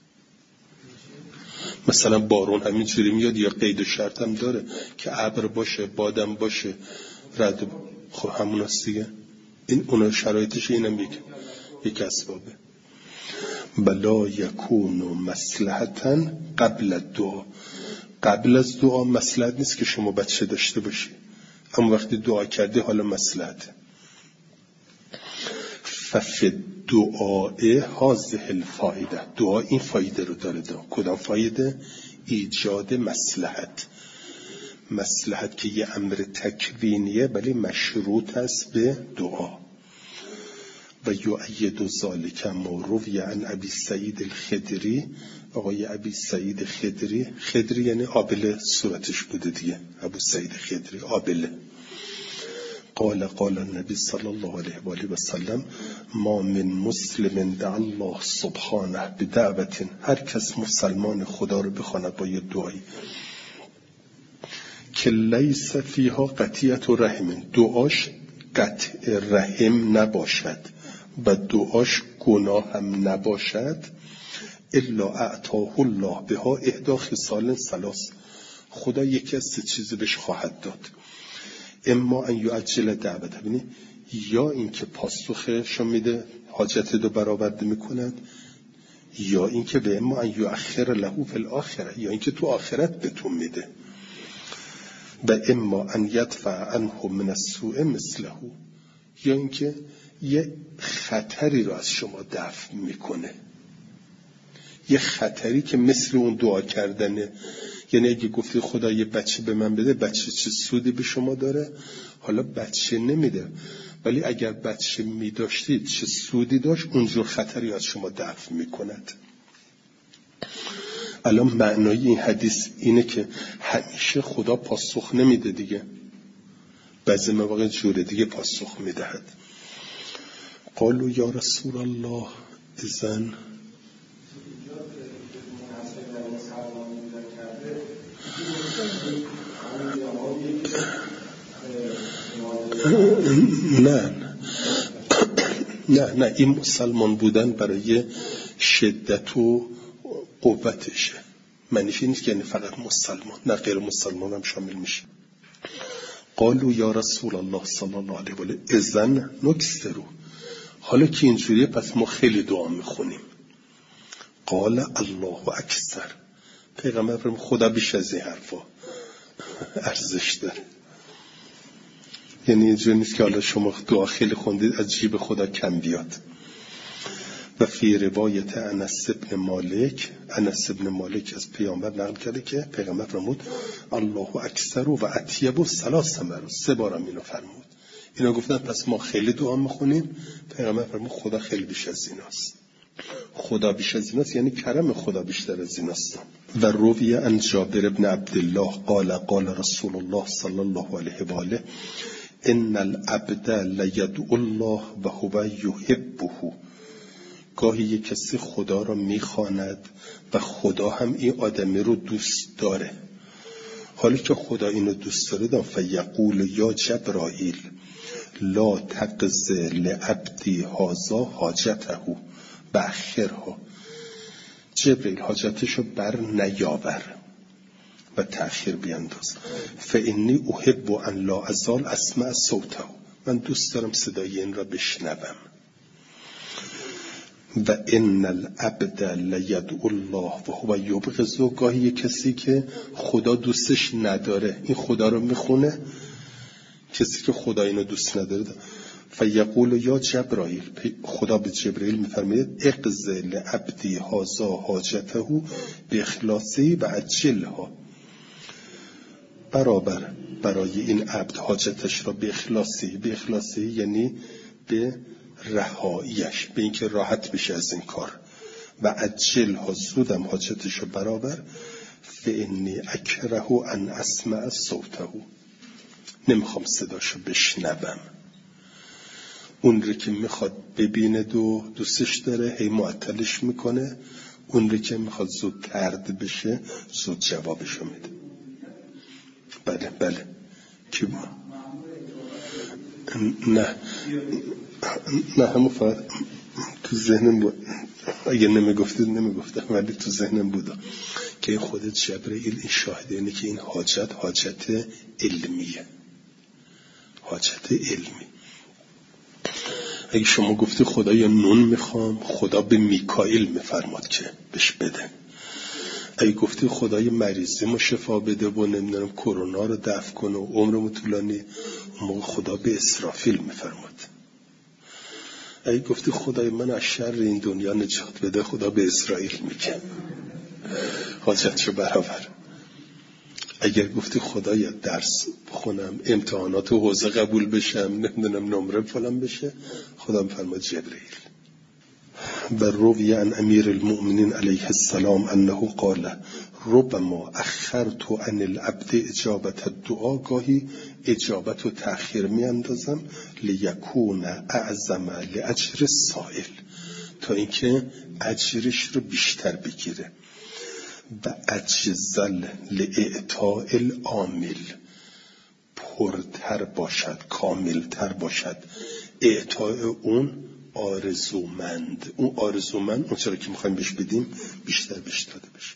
مثلا بارون همینجوری میاد یا قید و شرط هم داره که ابر باشه، بادم باشه، رعد. خب همون است دیگه. این اون شرایطش اینم یک اسبابه. بلا یکون مصلحتاً قبل الدعاء. قبل از دعا مصلحت نیست که شما بچه داشته باشی، اما وقتی دعا کردی حالا مصلحته. ففی دعای هذه الفایده. دعا این فایده رو داره. کدام فایده؟ ایجاد مصلحت. مصلحت که یه امر تکوینیه ولی مشروط است به دعا. و یؤید ذلک ما روی عن ابی سعید الخدری. آقای ابی سعید خدری یعنی آبله صورتش بوده دیگه، ابو سعید خدری آبله. قال النبی صلی الله علیه و آله و سلم ما من مسلم دعا الله سبحانه بدعوت. هر کس مسلمان خدا رو بخواند با یه دعایی که لیس فیها قطیعت رحم، دعاش قطع رحم نباشد و دعاش گناه هم نباشد، الا اعطاه الله بها احدی خصال ثلاث. خدا یکی از سه چیز بهش خواهد داد. اما ان یعجل دعوت، ببینید، یا این که پاسخشو میده، حاجت رو برآورده میکند، یا این که به اما ان یؤخر له فی الاخره، یا این که تو آخرت بهتون میده. و اما ان یدفع عنه من السوء مثله، یا این که یه خطری رو از شما دفع میکنه، یه خطری که مثل اون دعا کردنه. یعنی اگه گفتی خدا یه بچه به من بده، بچه چه سودی به شما داره؟ حالا بچه نمیده، ولی اگر بچه میداشتید چه سودی داشت؟ اونجور خطری از شما دفع میکند. الان معنای این حدیث اینه که همیشه خدا پاسخ نمیده دیگه، بعضی مواقع جوره دیگه پاسخ میدهد. قالوا یا رسول الله اذن نه این مسلمان بودن برای شدت و قوتشه، معنیش این نیست که یعنی فقط مسلمان، نه غیر مسلمان هم شامل میشه. قالوا یا رسول الله صلی الله علیه و آله اذن نکثروا، حالا که اینجوریه پس ما خیلی دعا میخونیم. قال الله اکثر، پیغمبر فرمود خدا بیش از این حرفا ارزش داره. یعنی اینجوری نیست که حالا شما دعا خیلی خوندید از جیب خدا کم بیاد. و فی روایت انس ابن مالک از پیامبر نقل کرده که پیغمبر فرمود الله اکثر و اطیب 3 مرات، 3 بار اینو فرمود. اینا گفتن پس ما خیلی دعا میخونیم. پیغمبر فرمود خدا خیلی بیش از ایناست. خدا بیش از ایناست یعنی کرم خدا بیشتر از ایناست. و روی عن جابر ابن عبدالله قال رسول الله صلی الله علیه و آله ان العبد لیدعو الله و هو یحبه، گاهی یک کسی خدا را میخواند و خدا هم این آدمی رو دوست داره. حالی که خدا اینو دوست داره فیقول یا جبرائیل لا تقض لعبدی هذا حاجته بأخرها، جبرائیل حاجتشو بر نیاور و تأخیر بینداز. فانی احب ان لا ازال اسمع صوته، من دوست دارم صدای این را بشنوم. و ان العبد لیدعو الله و هو یبغض، گاهی کسی که خدا دوستش نداره این خدا رو میخونه، کسی که خدا اینو دوست نداره فیقول یا جبرائیل، خدا به جبرائیل میفرماید اقض لعبدی هذا حاجته باخلاصی و عجلها، برابر برای این عبد حاجتش را به اخلاصی یعنی به رهاییش، به اینکه راحت بشه از این کار، و عجلها زودم حاجتش را برابر. فانی اکره ان اسمع صوته، نمیخوام صداشو بشنوم. اون رو که میخواد ببینه و دوستش داره هی معطلش میکنه، اون رو که میخواد زود ترد بشه زود جوابشو میده. بله کی بود؟ نه همون فقط تو ذهنم بود، اگه نمیگفتم ولی تو ذهنم بود که خودت جبرائیل این شاهده، اینه که این حاجت علمیه، حاجت علمی. اگه شما گفتی خدایا نون میخوام، خدا به میکائیل میفرماد که بهش بده. اگه گفتی خدای مریضیمو شفا بده و نمیدونم کرونا رو دفع کنه و عمرمو طولانی، اون موقع خدا به اسرافیل میفرماد. اگه گفتی خدای من از شر این دنیا نجات بده، خدا به اسرائیل میگه حاجتشو برابر. اگر گفتی خدایا درس بخونم، امتحانات و حوزه قبول بشم، نمیدونم نمره فلان بشه، خدا میفرماد جبرائیل. و روی عن امیر المؤمنین علیه السلام انه قال ربما اخرت عن العبد اجابت الدعا، گاهی اجابت و تأخیر می اندازم لیکون اعظم لاجر السائل، تا اینکه اجرش رو بیشتر بگیره. و اجزل لاعطاء العامل، پرتر باشد، کاملتر باشد. اعطاء اون آرزومند، اون چرا که میخوایم بهش بدیم بیشتر بهش داده بشه.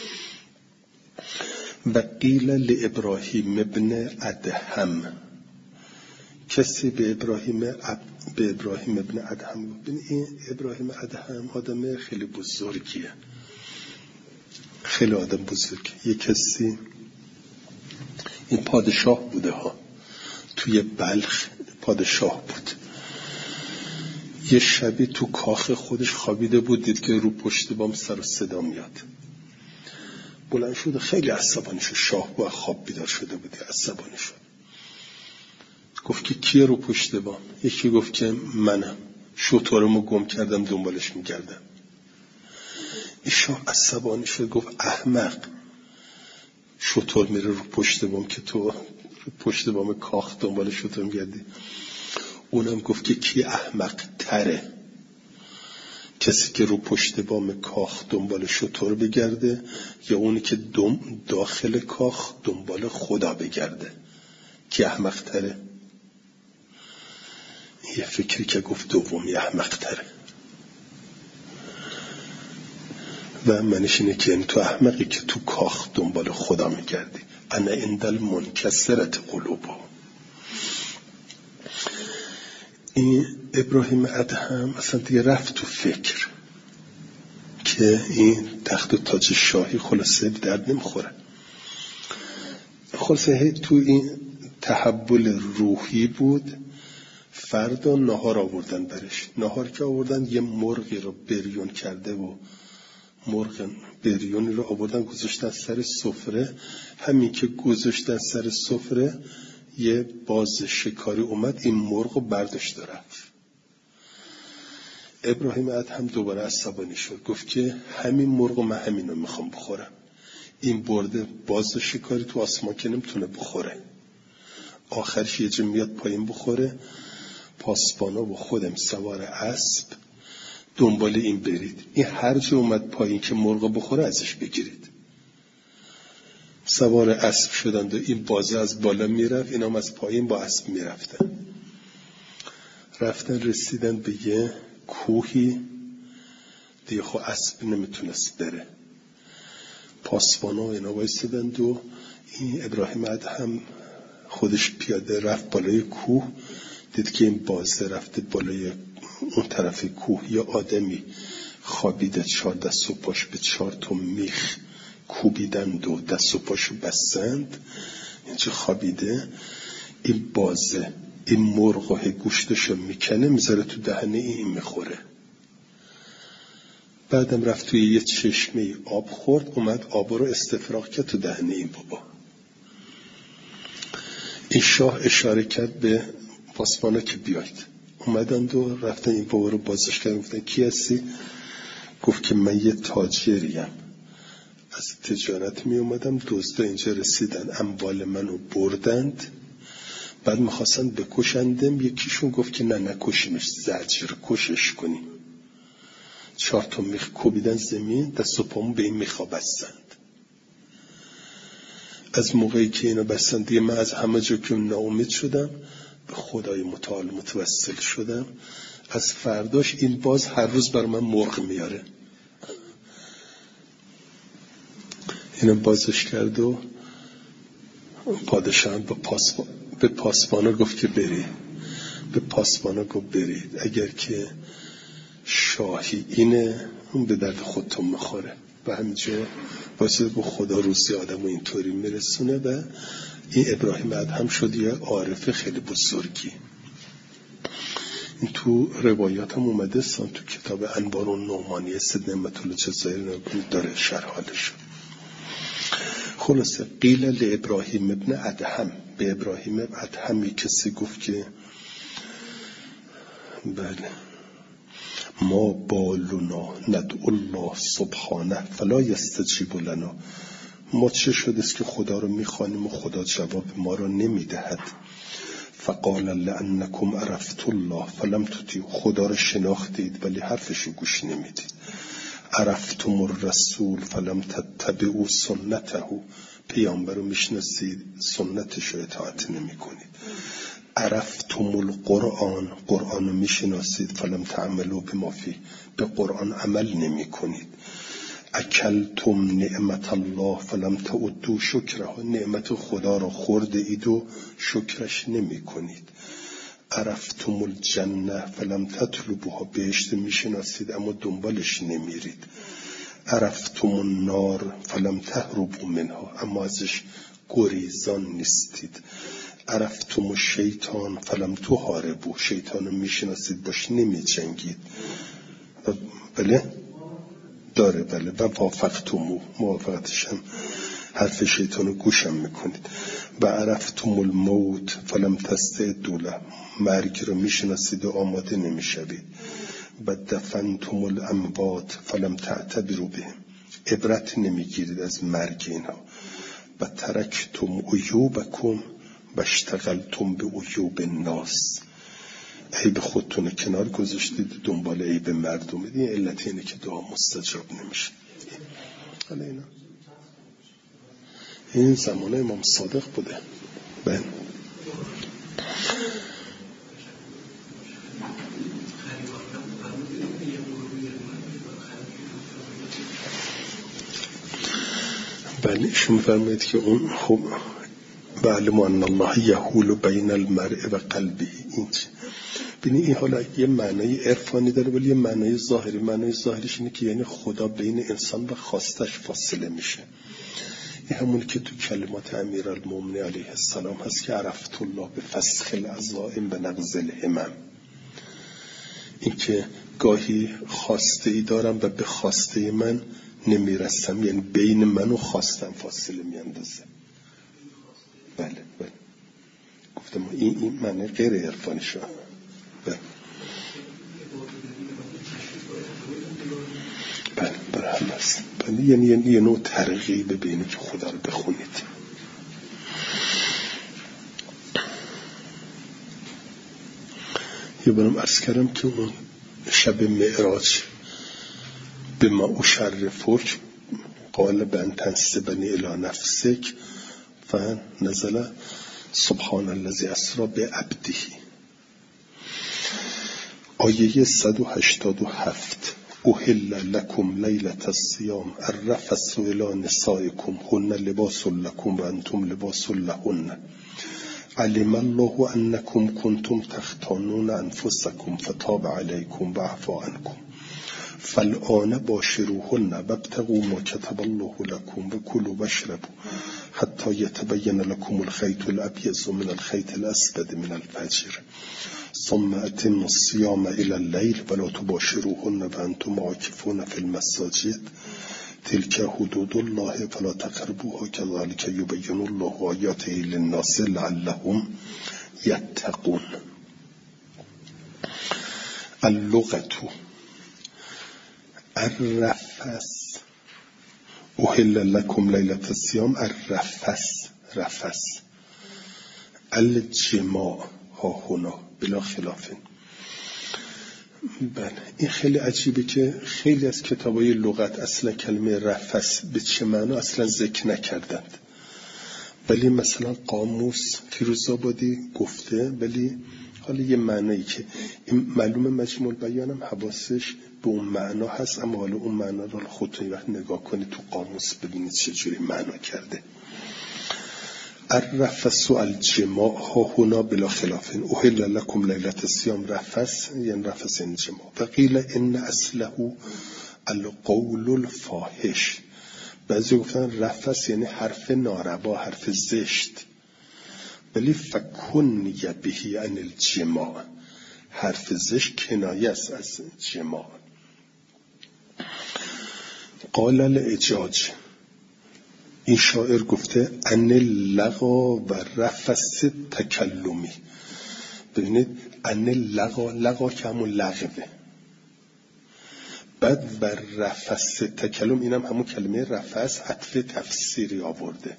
و قیل لابراهیم ابن ادهم، کسی به ابراهیم ابن ادهم گفت. این ابراهیم ادهم آدم خیلی بزرگیه، خیلی آدم بزرگه. یک کسی این پادشاه بوده ها، توی بلخ پادشاه بود. یه شبی تو کاخ خودش خوابیده بود، دید که رو پشت بام سر و صدا میاد. بلند شد، خیلی عصبانی شد. شاه با خواب بیدار شده بود، عصبانی شد. گفت که کیه رو پشت بام؟ یکی گفت که منم، شترمو گم کردم دنبالش میگردم. این شاه عصبانی شد، گفت احمق، شتر میره رو پشت بام که تو رو پشت بام کاخ دنبال شتر میگردی؟ اونم گفت که کی احمق تره، کسی که رو پشت بام کاخ دنبال شتر بگرده یا اونی که داخل کاخ دنبال خدا بگرده؟ که احمق تره؟ یه فکری که گفت دومی احمق تره و منش اینه که تو احمقی که تو کاخ دنبال خدا میگردی. انا اندل منکسرت قلوبو. این ابراهیم ادهم اصلا دیگه رفت تو فکر که این تخت و تاج شاهی خلاصه به درد نمیخوره. خلاصه تو این تحول روحی بود. فردا نهار آوردن برش. نهار که آوردن یه مرغی رو بریون کرده و مرغ بریونی رو آوردن گذاشتن سر سفره. همین که گذاشتن سر سفره یه باز شکاری اومد این مرغ رو برداشت رفت. ابراهیم ادهم دوباره عصبانی شد، گفت که همین مرغ من همین رو میخوام بخورم. این برده باز شکاری تو آسمان که نمیتونه بخوره. آخرش یه جا میاد پایین بخوره. پاسبانا و خودم سوار اسب دنبال این برید. این هر جا اومد پایین که مرغ بخوره ازش بگیرید. سوار اسب شدند و این بازه از بالا میرفت، اینا هم از پایین با اسب رفتن رسیدن به یه کوهی. دیگه خب اسب نمیتونست بره. پاسبانا و اینا وایسیدند و این ابراهیم ادهم خودش پیاده رفت بالای کوه. دید که این بازه رفته بالای اون طرف کوه. یا آدمی خوابیده 4 دست و پاش به 4 تا میخ کوبیدند و دست و پاشو بستند. اینجا خوابیده. این بازه این مرغ گوشتشو میکنه میذاره تو دهنه این میخوره. بعدم رفت توی یه چشمه آب خورد، اومد آب رو استفراغ کرد تو دهنه این بابا. این شاه اشاره کرد به پاسبانا که بیاید. اومدند و رفتن این بابا رو بازش کردن. گفتن کی هستی؟ گفت که من یه تاجریم، از تجارت می اومدم. دزدا اینجا رسیدن اموال منو بردند، بعد میخواستن بکشندم. یکیشون گفت که نه نکشیمش، زجر کشش کنیم. 4 تا میخ کوبیدن زمین، دست و پامون به این میخا بستند. از موقعی که اینو بستند دیگه من از همه جا که ناامید شدم به خدای متعال متوسل شدم. از فرداش این باز هر روز بر من مرغ میاره. اینو بازش کرد و پادشاه به پاسبانا گفت که بری. به پاسبانا گفت برید، اگر که شاهی اینه اون به درد خودتون میخوره. و همینجا واسه گفت خدا روزی آدمو اینطوری میرسونه. و این ابراهیم ادهم شد یه عارف خیلی بزرگی. این تو روایات هم اومده تو کتاب انوار النعمانیه سید نعمت الله جزایر داره شرح حالش. خلاصه قیل لابراهیم ابن ادهم، به ابراهیم ادهمی کسی گفت که بله ما بالنا ندعو الله سبحانه فلا یستجیب لنا. ما چه شده است که خدا رو میخوانیم و خدا جواب ما رو نمیدهد. فقال لانکم عرفت الله فلم تطیعوا. خدا رو شناختید ولی حرفشو گوش نمیدید. عرفتم الرسول فلم تتبعوا سنته. پیامبر رو میشناسید سنتش رو اطاعت نمیکنید. عرفتم القرآن، قرآن رو میشناسید فلم تعملوا بما فیه. به قرآن عمل نمیکنید. اکلتم نعمت الله فلم تعدوا شکره. نعمت خدا رو خورده اید و شکرش نمی کنید. عرفتم الجنه فلم تطلبوها. بهشت میشناسید اما دنبالش نمیرید. عرفتم النار فلم تهربوا منها. اما ازش گریزان نیستید. عرفتم الشیطان فلم تحاربوا. شیطان میشناسید باش نمی جنگید. بله داره بله. و وافقتمو، موافقتش هم حرف شیطان رو گوشم میکنید. و عرفتم الموت فلم تستعدوا له. مرگ رو میشناسید و آماده نمیشوید. و دفنتم الاموات فلم تعتبروا بهم. عبرت نمیگیرید از مرگ اینها. و ترکتم عیوبکم و اشتغلتم به عیوب الناس. عیب خودتون کنار گذاشتید دنبال عیب مردم. این علت اینه که دعا مستجاب نمیشه. این زمان امام صادق بوده. بله شما فرمایید که اون خب وعلم ان الله یحول بین المرء و قلبه، این حالا یه معنای عرفانی داره ولی یه معنای ظاهری. معنای ظاهریش اینه که یعنی خدا بین انسان و خواستش فاصله میشه. این همونی که تو کلمات امیرالمومنین علیه السلام هست که عرفت الله به فسخ العزائم و نقض الهمم، این که گاهی خواسته ای دارم و به خواسته من نمیرسم، یعنی بین من و خواستم فاصله میاندازه. بله گفتم این معنی غیر عرفانی شد. بله برای هم هست. یعنی یه نوع ترغیب به اینه که خدا رو بخونید. یه بارم عرض کردم که اون شب معراج به ما اشرفک قال بان تنسبنی الی نفسک فنزل سبحان الذی اسری بعبده. آیه 187 احل لکم لیلة الصیام الرفث الی نسائکم هن لباس لکم و انتم لباس لهن علم الله انکم کنتم تختانون انفسکم فتاب علیکم و عفا عنکم فالآن باشروهن وابتغوا ما کتب الله لکم و کلوا واشربوا حتی یتبین لکم الخیط الابیض من الخیط الاسود من الفجر ثم اتموا الصیام الی اللیل ولا تباشروهن وانتم عاکفون فی المساجد تلك حدود الله فلا تقربوها كذلك يبين الله آیاته للناس لعلهم يتقون. اللغة الرفث احل لكم ليلة الصيام الرفث الجماع ها هنا بلا خلاف. بله این خیلی عجیبه که خیلی از کتابای لغت اصلا کلمه رفث به چه معنا اصلا ذکر نکردند، ولی مثلا قاموس فیروزآبادی گفته، ولی حالا یه معنایی که این معلومه مجموع البیانم حواسش به اون معنا هست، اما حالا اون معنا رو خودتون وقت نگاه کنید تو قاموس ببینید چه جوری معنا کرده. الرفث الجماع ها هنا بلا خلاف احل لکم لیلة الصیام رفث یعنی رفث یعنی جماع و قیل ان اصله القول الفاحش. بعضی گفتن رفث یعنی حرف ناروا، حرف زشت، ولی فکن یبهی عن الجماع، حرف زشت کنایه است از جماع. قال الاجاج این شاعر گفته ان اللغا و رفث تکلمی. ببینید ان لغا که همون لغوه، بعد و رفث تکلم اینم همون کلمه رفث عطف تفسیری آورده.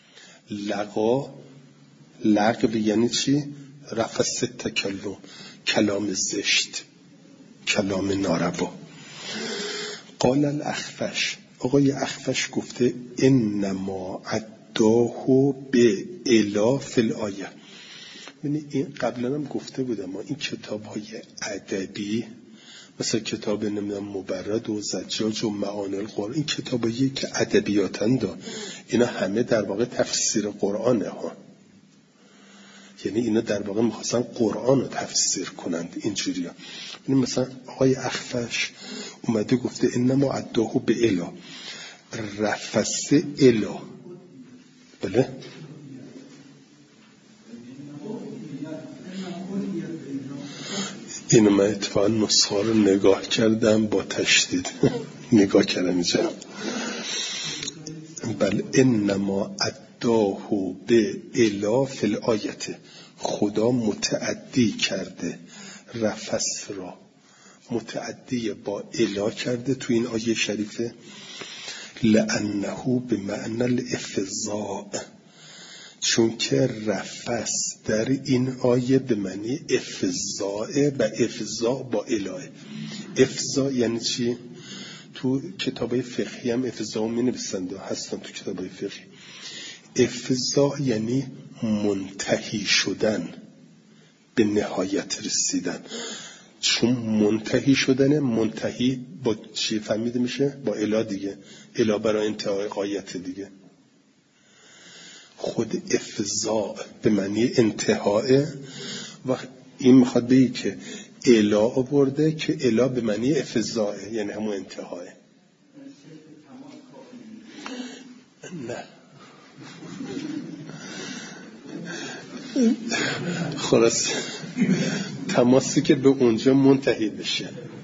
لغو یعنی چی؟ رفث تکلم، کلام زشت، کلام ناروا. قال الاخفش آقای اخفش گفته انما عداه به الا فی الآیه. این قبلا هم گفته بودم این کتاب های ادبی مثل کتاب نمیدونم مبرد و زجاج و معانی القرآن، این کتابایی که ادبیاتن اینا همه در واقع تفسیر قرآنه ها، یعنی اینا در واقع میخواستن قرآن رو تفسیر کنند اینجوری ها. مثلا آقای اخفش اومده گفته انما عداه به الا رفث الا. بله اینو من اتفاقا نسخه رو نگاه کردم با تشدید نگاه کردم اینجا. بل انما عداه به الا فی الآیت، خدا متعدی کرده رفث را، متعدی با الا کرده تو این آیه شریفه. لانه به معنی الافضاء، چون که رفث در این آیه به معنی افضاء و افضاء با الهه. افضاء یعنی چی؟ تو کتابای فقهی هم افضاء می نویسند و هستن تو کتابای فقهی. افضاء یعنی منتهی شدن، به نهایت رسیدن. چون منتهی شدن، منتهی با چی فهمیده میشه؟ با الا دیگه. الا برای انتهای غایت دیگه. خود افضاء به معنی انتهای و این میخواد بگی که الا آورده که الا به معنی افضاء یعنی همون انتهای. نه خلاص تماسی که به اونجا منتهی بشه.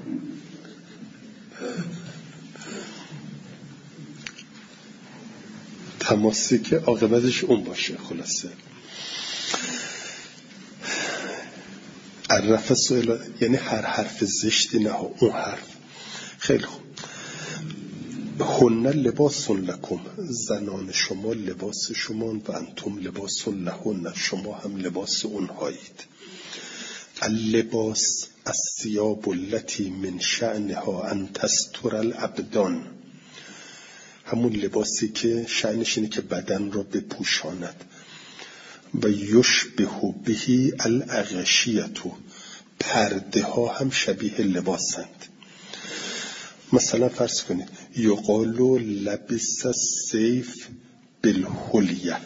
تماسی که عاقبتش اون باشه. خلاصه عرف سؤال یعنی هر حرف زشتی نه، اون حرف. خیلی خوب. هن لباس لکم، زنان شما لباس شما و انتم لباس لهن، شما هم لباس اونهایید. اللباس الثياب التي من شأنها ان تستر الابدان، همون لباسی که شأنش اینه که بدن را بپوشاند. و یشبه بهی الاغشیه، پرده ها هم شبیه لباسند. مثلا فرض کنید یقال لبس السیف بالحلیه،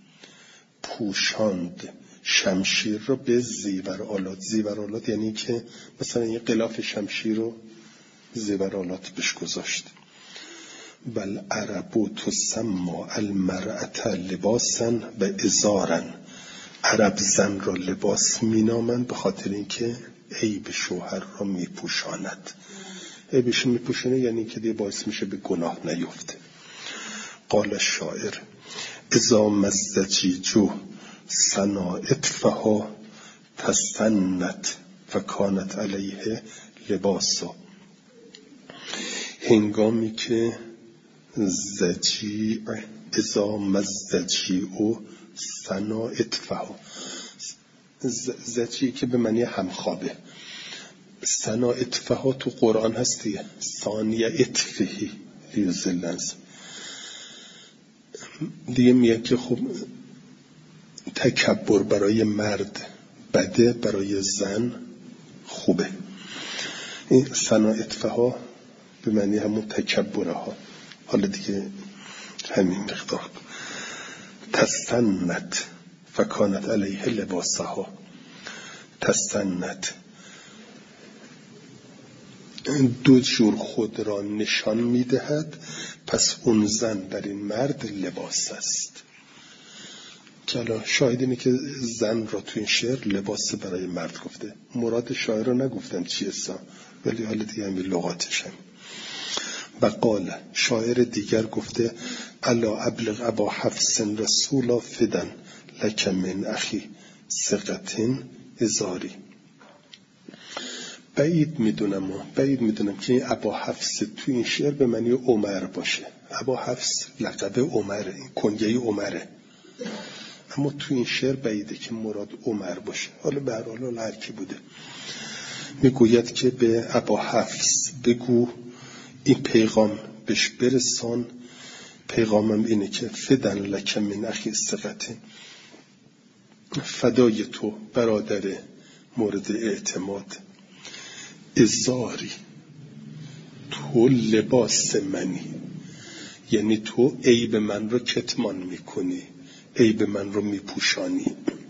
پوشاند شمشیر رو به زیورآلات. زیورآلات یعنی که مثلا یه غلاف شمشیر رو زیورآلات بهش گذاشت. بل عربو تسمى المرأة لباسا و ازارا، عرب زن را لباس مینامند به خاطر اینکه عیب شوهر را میپوشاند. عیبش میپوشونه یعنی که دیگه باعث میشه به گناه نیفته. قال الشاعر اذا مزدجیجو صنائت فها تستنت و کانت علیه لباسا، هنگامی که زجیع اذا مزدجیع صنائت فها، زجیع که به معنی همخوابه، صنائت فها تو قرآن هستی، ثانیه اتفهی لیوزلنز دیگه میگه که خب تکبر برای مرد بده، برای زن خوبه. این صنائت فها به معنی همون تکبره ها. حالا دیگه همین مقدار. تستنت فکانت علیه لباسها، تستنت دو جور خود را نشان میدهد، پس اون زن در این مرد لباس است. که الان شاهد اینه که زن را تو این شعر لباس برای مرد گفته. مراد شاعر را نگفتن چی اصلا، ولی حالا دیگه همین لغاتش هم. و قال شاعر دیگر گفته الا ابلغ ابا حفص رسولا فدن لک من اخی ثقتن ازاری. بعید میدونم که این ابا حفص تو این شعر به معنی عمر باشه. ابا حفص لقب عمره، این کنیه عمره، اما تو این شعر بعیده که مراد عمر باشه. حالا به هر حال هر کی بوده. میگوید که به ابا حفص بگو این پیغام بهش برسان، پیغامم اینه که فدن لک من اخی ثقتن، فدای تو برادر مورد اعتماد، ازاری تو لباس منی، یعنی تو عیب من رو کتمان میکنی، عیب من رو میپوشانی.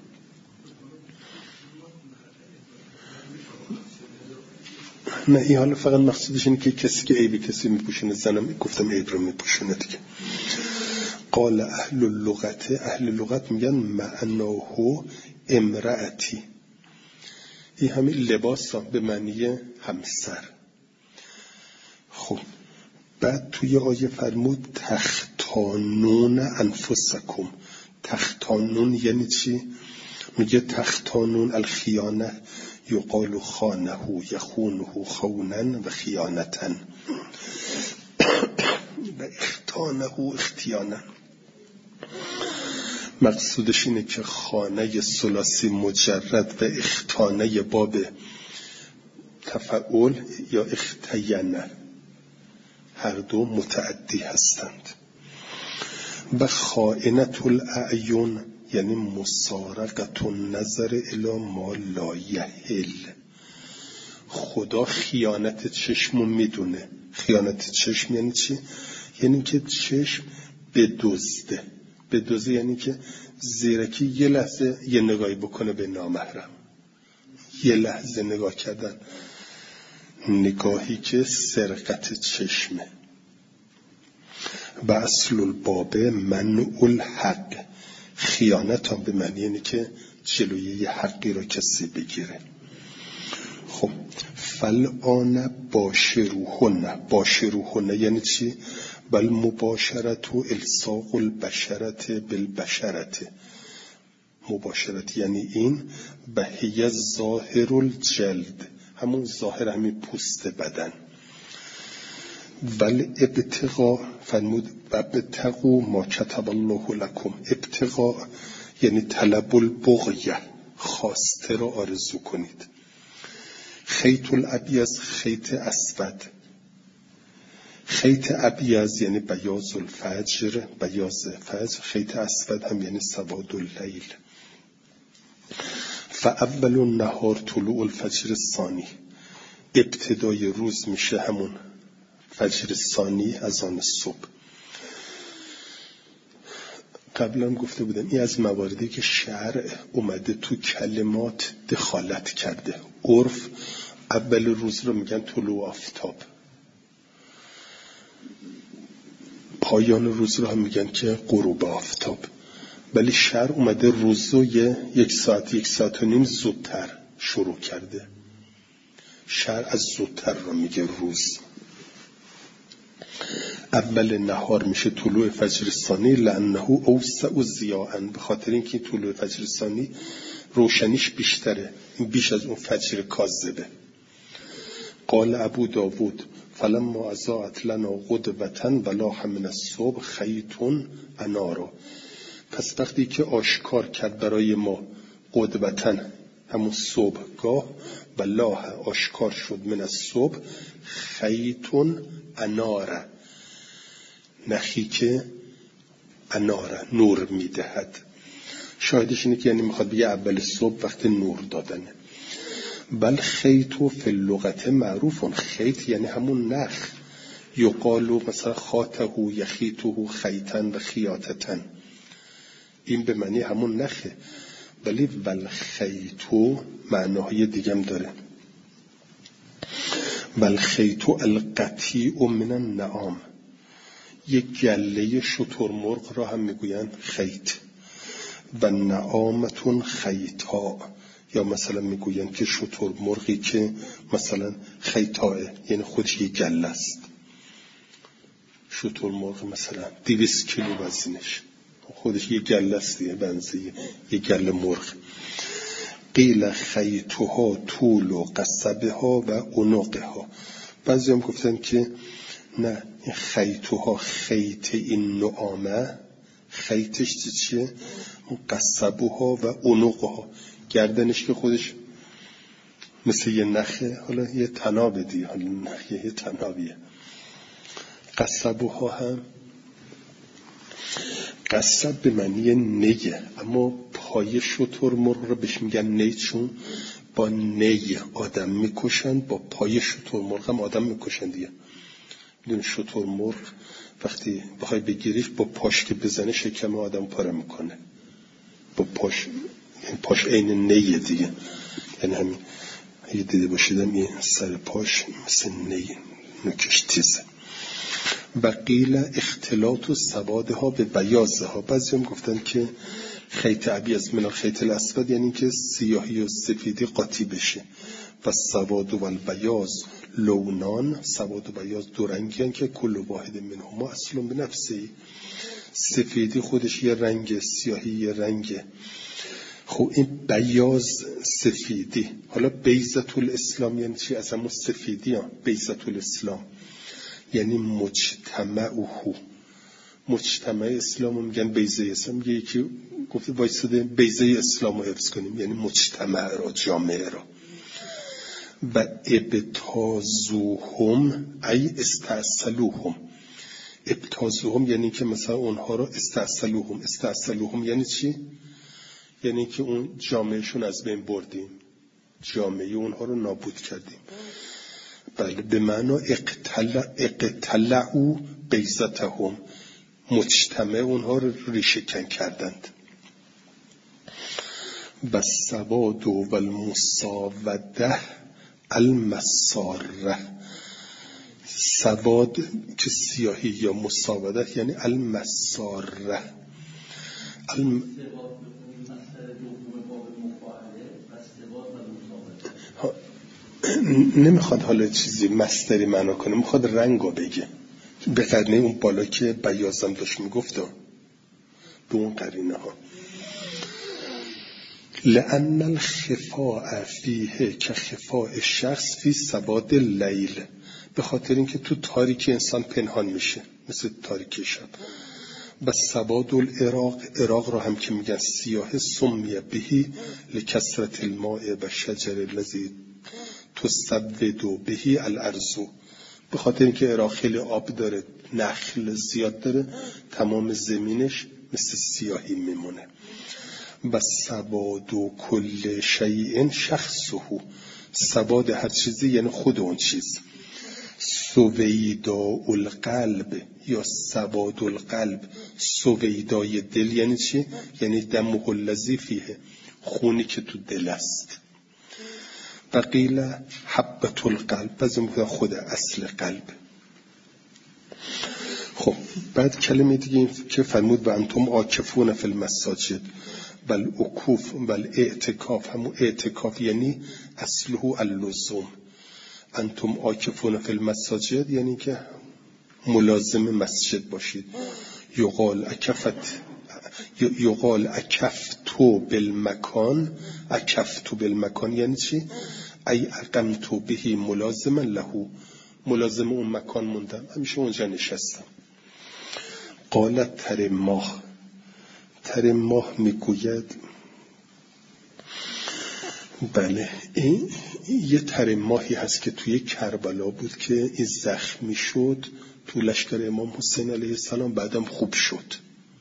نه این حالا فقط مقصودش اینه که کسی که عیب کسی میپوشونه، زنم گفتم عیب رو میپوشونه دیگه. قال اهل اللغت میگن معناه امرأتی، این همین لباس به معنی همسر. خب بعد توی آیه فرمود تختانون انفسکم. تختانون یعنی چی؟ میگه تختانون الخیانه یقال خانه یخونه خونا و خیانتا و اختانه اختیانا. مقصودش اینه که خانه ثلاثی مجرد و اختانه باب تفعول یا اختینه هر دو متعدی هستند. و خائنة الاعین یعنی مسارقة النظر الی ما لا یحل. خدا خیانت چشمو میدونه. خیانت چشم یعنی چی؟ یعنی که چشم بدزده. بدزده یعنی که زیرکی یه لحظه یه نگاهی بکنه به نامحرم، یه لحظه نگاه کردن، نگاهی که سرقت چشمه. و اصل الباب منع الحق. خیانت هم به معنی یعنی که جلوی یه حقی رو کسی بگیره. خب فالآن باشروهن یعنی چی؟ بل مباشرت و الصاق البشرت بالبشرت. مباشرت یعنی این بهیه ظاهر الجلد، همون ظاهر همین پوست بدن. ول ابتغاء فرمود و ابتغوا ما کتب الله لکم. ابتغاء یعنی طلب البغیه، خواسته رو آرزو کنید. خیط الابیض خیط اسود. خیط ابیض یعنی بیاض الفجر، بیاض فجر. خیط اسود هم یعنی سواد اللیل. فاول النهار طلوع الفجر الثانی. ابتدای روز میشه همون فجر ثانی، از آن صبح. قبلا گفته بودم این از مواردی که شرع اومده تو کلمات دخالت کرده. عرف اول روز رو میگن طلوع آفتاب، پایان روز رو هم میگن که غروب آفتاب. ولی شرع اومده روز رو یک ساعت و نیم زودتر شروع کرده. شرع از زودتر رو میگه روز. اول نهار میشه طلوع فجر ثانی لانه اوسع ضیاء، به خاطر اینکه طلوع فجر ثانی روشنیش بیشتره، این بیش از اون فجر کاذبه. قال ابو داود فلما اضاءت لنا غدوة ولاح من الصبح خیط انار. پس وقتی که آشکار کرد برای ما غدوة همون صبحگاه، ولاح آشکار شد من الصبح خیط انار، نخی که اناره نور میدهد. شاهدش اینه که یعنی میخواد بگه اول صبح وقت نور دادنه. بل خیطو فی اللغت معروفون. خیط یعنی همون نخ. یقالو مثلا خاطهو یخیطهو خیطن و خیاطتن، این به معنی همون نخه. ولی ول خیطو معناهای دیگم داره. ول خیطو القطیع من النعام. یک گله شترمرغ را هم میگوین خیط. و نعامتون خیطا، یا مثلا میگوین که شترمرغی که مثلا خیطاه یعنی خودش یک گله است. شترمرغ مثلا 200 کیلو وزنش، خودش یک گله است دیگه، بنزی یک گله مرغ. قیل خیطها طول و قصبها و عنقها. بعضی هم گفتن که نه، خیطها خیط این نعامه، خیطش چیه؟ قصبها و عنقها، گردنش که خودش مثل یه نخه، حالا یه تنابه دیگه، حالا نخه یه تنابیه. قصبها هم قصب به معنی نیه، اما پای شترمرغ رو بهش میگن نی، چون با نی آدم میکشن، با پای شترمرغ هم آدم میکشن دیگه. میدونی شترمرغ وقتی بخوای بگیریش با پاش که بزنه شکم آدم پاره میکنه، با پاش، این پاش عین نیه دیگه. یعنی همین اگه دیده باشیدم این سر پاش مثل نی، نوکش تیزه. و قیل اختلاط و سوادها به بیاضها. بعضی هم گفتن که خیط ابیض من الخیط الاسود یعنی که سیاهی و سفیدی قاطی بشه. و سواد و البیاض لونان. سواد و بیاض دو رنگی هن که کل واحد منهما اصلا به نفسی. سفیدی خودش یه رنگ، سیاهی یه رنگ. خب این بیاض سفیدی. حالا بیضة الاسلام یعنی چی؟ از همون سفیدی هم بیضة الاسلام یعنی مجتمعه. مجتمع اسلام رو میگن بیضه اسلام. میگه یکی گفته بایستده بیضه اسلام رو حفظ کنیم، یعنی مجتمع را، جامعه را. و ابتازوهم ای استاصلوهم ابتازوهم یعنی که مثلا اونها رو استعسلوهم یعنی چی؟ یعنی که اون جامعهشون از بین بردیم، جامعه اونها رو نابود کردیم. بله، به معنا اقتلعوا بیضتهم، مجتمع اونها رو ریشه کن کردند. و سواد و المساوده المساره، سواد که سیاهی یا مساوده یعنی المساره. نمیخواد حالا چیزی مصدری معنا کنه، میخواد رنگو بگه، به قرینه اون بالا که بیازم داشت میگفت به اون قرینه ها. لأن الخفاء فیه که خفاء شخص فی سواد اللیل، به خاطر اینکه تو تاریکی انسان پنهان میشه مثل تاریکی شب. و سواد العراق، عراق رو هم که میگن سیاه، سمیه بهی لکثرت الماء و شجر الذی تسود بهی الارض، به خاطر اینکه عراق خیلی آب داره، نخل زیاد داره، تمام زمینش مثل سیاهی میمونه. و سواد کل شیء شخصه، سواد هر چیزی یعنی خود اون چیز. سویداء القلب یا سواد القلب، سویدای دل یعنی چی؟ یعنی دمه الذی فیه، خونی که تو دل است. و قیل حبة القلب، بعضی میگن خود اصل قلب. خب بعد کلمه دیگه که فرمود و انتم عاکفون فی المساجد بل عکوف بل اعتکاف، همون اعتکاف یعنی اصله اللزوم. انتم عاکفون فی المساجد یعنی که ملازم مسجد باشید. یقال اکفتو بالمکان، اکفتو بالمکان یعنی چی؟ ای اقمتو بهی ملازما له، ملازم اون مکان موندم، همیشه اونجا نشستم. قالت ترماه میگوید بله، این یه ترماهی هست که توی کربلا بود که این زخمی شد تو لشکر امام حسین علیه السلام، بعدم خوب شد،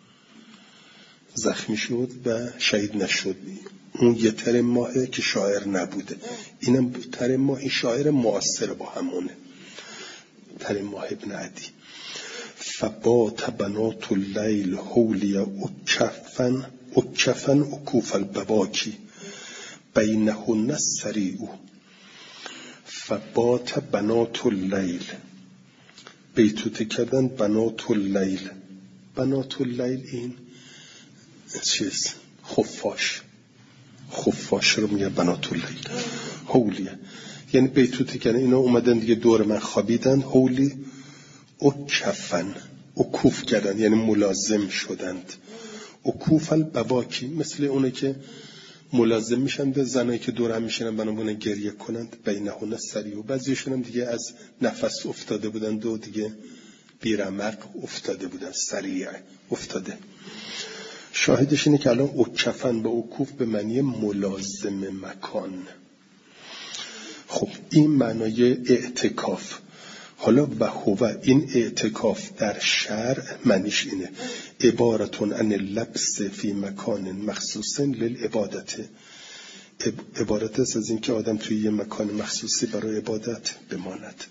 زخمی شد و شهید نشد. اون یه ترماهه که شاعر نبوده، اینم ترماه، این شاعر معاصر با همونه، ترماه ابن عدی. فبات بنات اللیل حولی اکفن اکوف البواکی بینهن السریع. فبات بنات اللیل، بیتوته کردن بنات اللیل. بنات اللیل این چیز خفاش رو میگه بنات اللیل. حولیه یعنی بیتوته کردن، اینا اومدن دیگه دور من خوابیدن. حولی اکفن، اکوف کردن یعنی ملازم شدند. اکوف البواکی مثل اونه که ملازم میشن به زنایی که دور هم میشنن بنابونه گریه کنند. بینهن السریع، و بعضیشون هم دیگه از نفس افتاده بودند و دیگه بیرمق افتاده بودند، سریع افتاده. شاهدش اینه که الان اکفن با اکوف به معنی ملازم مکان. خب این معنای اعتکاف. حالا و هو، این اعتکاف در شرع معنیش اینه عبارتون عن اللبس فی مکان مخصوص للعبادت، عبارت است از این که آدم توی یه مکان مخصوصی برای عبادت بماند.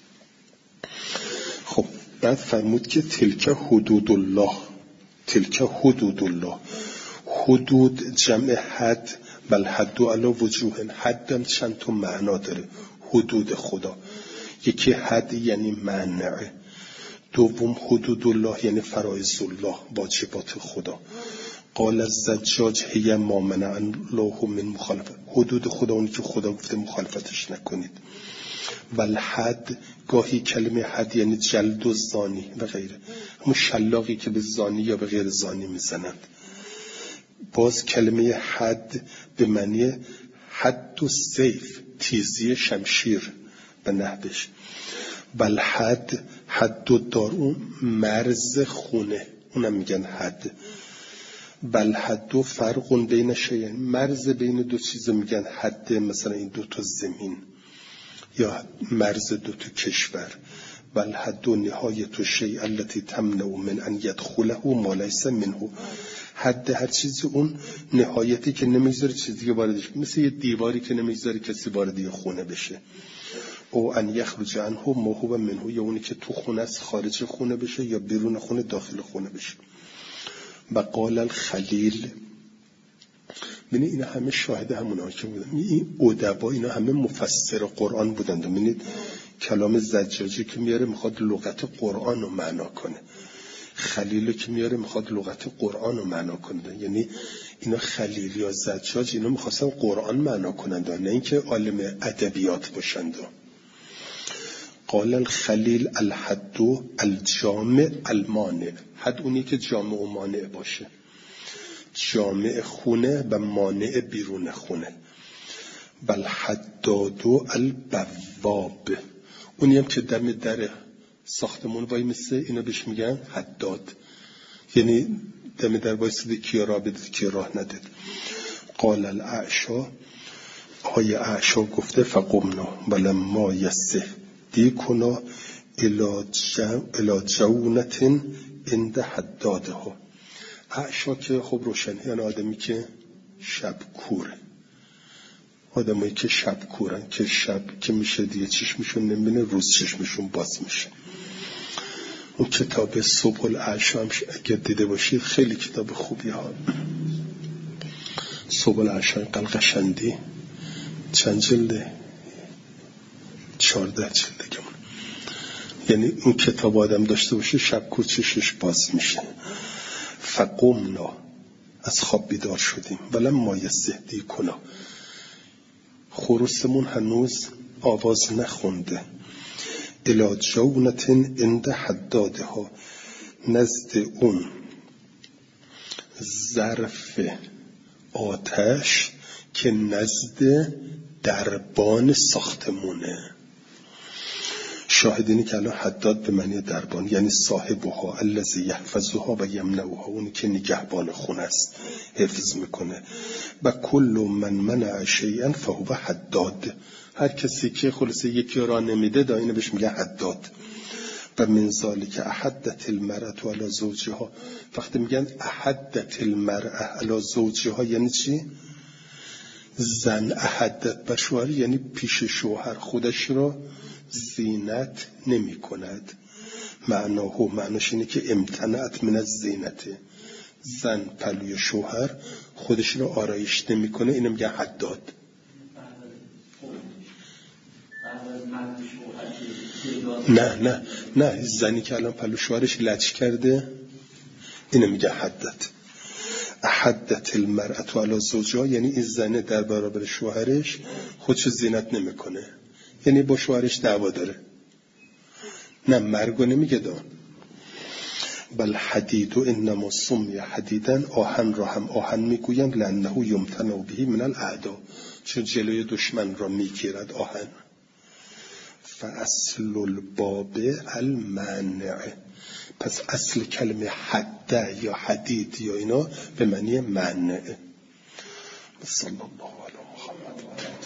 خب بعد فرمود که تلک حدود الله، تلک حدود الله، حدود جمع حد، بل حد علی وجوه، حد هم چند تا معنا داره. حدود خدا، یکی حد یعنی منع، دوم حدود الله یعنی فرائض الله، واجبات خدا. قال الزجاج هی ما منع الله من مخالفت، حدود خدا اونی که خدا گفته مخالفتش نکنید. ول حد، گاهی کلمه حد یعنی جلد و زانی و غیره، همون شلاقی که به زانی یا به غیر زانی میزنند. باز کلمه حد به معنی حد و سیف، تیزی شمشیر به نحوش. بل حد، حد و دار، اون مرز خونه، اونم میگن حد. بل حد و فرق بین شیئین، مرز بین دو چیز میگن حد، مثلا این دو تا زمین یا مرز دو تا کشور. و الحد نهایت الشیء التي تمنع من ان يدخله ما لیس منه. حد هر چیزی اون نهایتی که نمیذاره چیز دیگه واردش، مثل یه دیواری که نمیذاره کسی وارد یه خونه بشه. او ان یخرج عنه ما هو منه، یا اونی که تو خونه است خارج خونه بشه، یا بیرون خونه داخل خونه بشه. و قال الخلیل، ببینید اینا همه شاهد همونها که بودن، این ادبا اینا همه مفسر قرآن بودند. ببینید کلام زجاجی که میاره میخواد لغت قرآن رو معنا کنه، خلیل که میاره میخواد لغت قرآن رو معنا کنه. یعنی اینا خلیل یا زجاج اینا میخواستن قرآن معنا کنند، نه اینکه عالم ادبیات باشند. قال الخلیل الحد الجامع المانع، حد اونی که جامع و مانع باشه، جامع خونه و مانع بیرون خونه. بل حداد البواب، اونی هم که دم در ساختمون وای مثل اینا بهش میگن حداد، یعنی دم در وایساده کیا راه بده کیا راه نده. قال الاعشا، آقای اعشا گفته فقمنا ولما یستهدیکنا الی جونة عند حدادها. اعشا که خب روشن، یعنی آدمی که شب کوره، آدمایی که شب کورن، که شب که میشه دیگه چشمشون نمیبینه، روز چشمشون باز میشه. اون کتاب صبح الاعشا هم اگه دیده باشید خیلی کتاب خوبی ها. صبح الاعشا قلقشندی چند جلده؟ 14 جلده. یعنی اون کتاب آدم داشته باشه شب کور چشمش باز میشه. فقمنا، از خواب بیدار شدیم، ولما یستهدیکنا، خروسمون هنوز آواز نخونده. الی جونة عند حدادها، نزد اون ظرف آتش که نزد دربان ساختمونه. شاهدینی که الان حداد به معنی دربان، یعنی صاحبها الذی یحفظها و یمنعها، اونی که نگهبان خونه است، حفظ میکنه. و کل من منع شیئا فهو حداد، هر کسی که خلاصه یکی را نمیده دا اینو بهش میگه حداد. و من ذالک احدت المرأة علی زوجها، وقتی میگن احدت المرأة علی زوجها یعنی چی؟ زن احدت بر شوهر، یعنی پیش شوهر خودش را زینت نمی کند. معناش اینه که امتنعت من از زینته، زن پلوی شوهر خودش را آرایش نمی کنه، اینو میگه حداد. نه زنی که الان پلو شوهرش لج کرده اینو میگه حدت. احدت المرأة علی زوجها، یعنی این زنه در برابر شوهرش خودشو زینت نمیکنه، یعنی با شوهرش دعوا داره. نه مرگو نمیگه دان. بل حدید و انما سمی حدیدن، آهن را هم آهن میگویند لانه یمتنع به من الاعدا، چون جلوی دشمن را میگیرد آهن. فاصل الباب المانع، پس اصل کلمه حد یا حدید یا اینا به معنی منع. صلی الله علی محمد.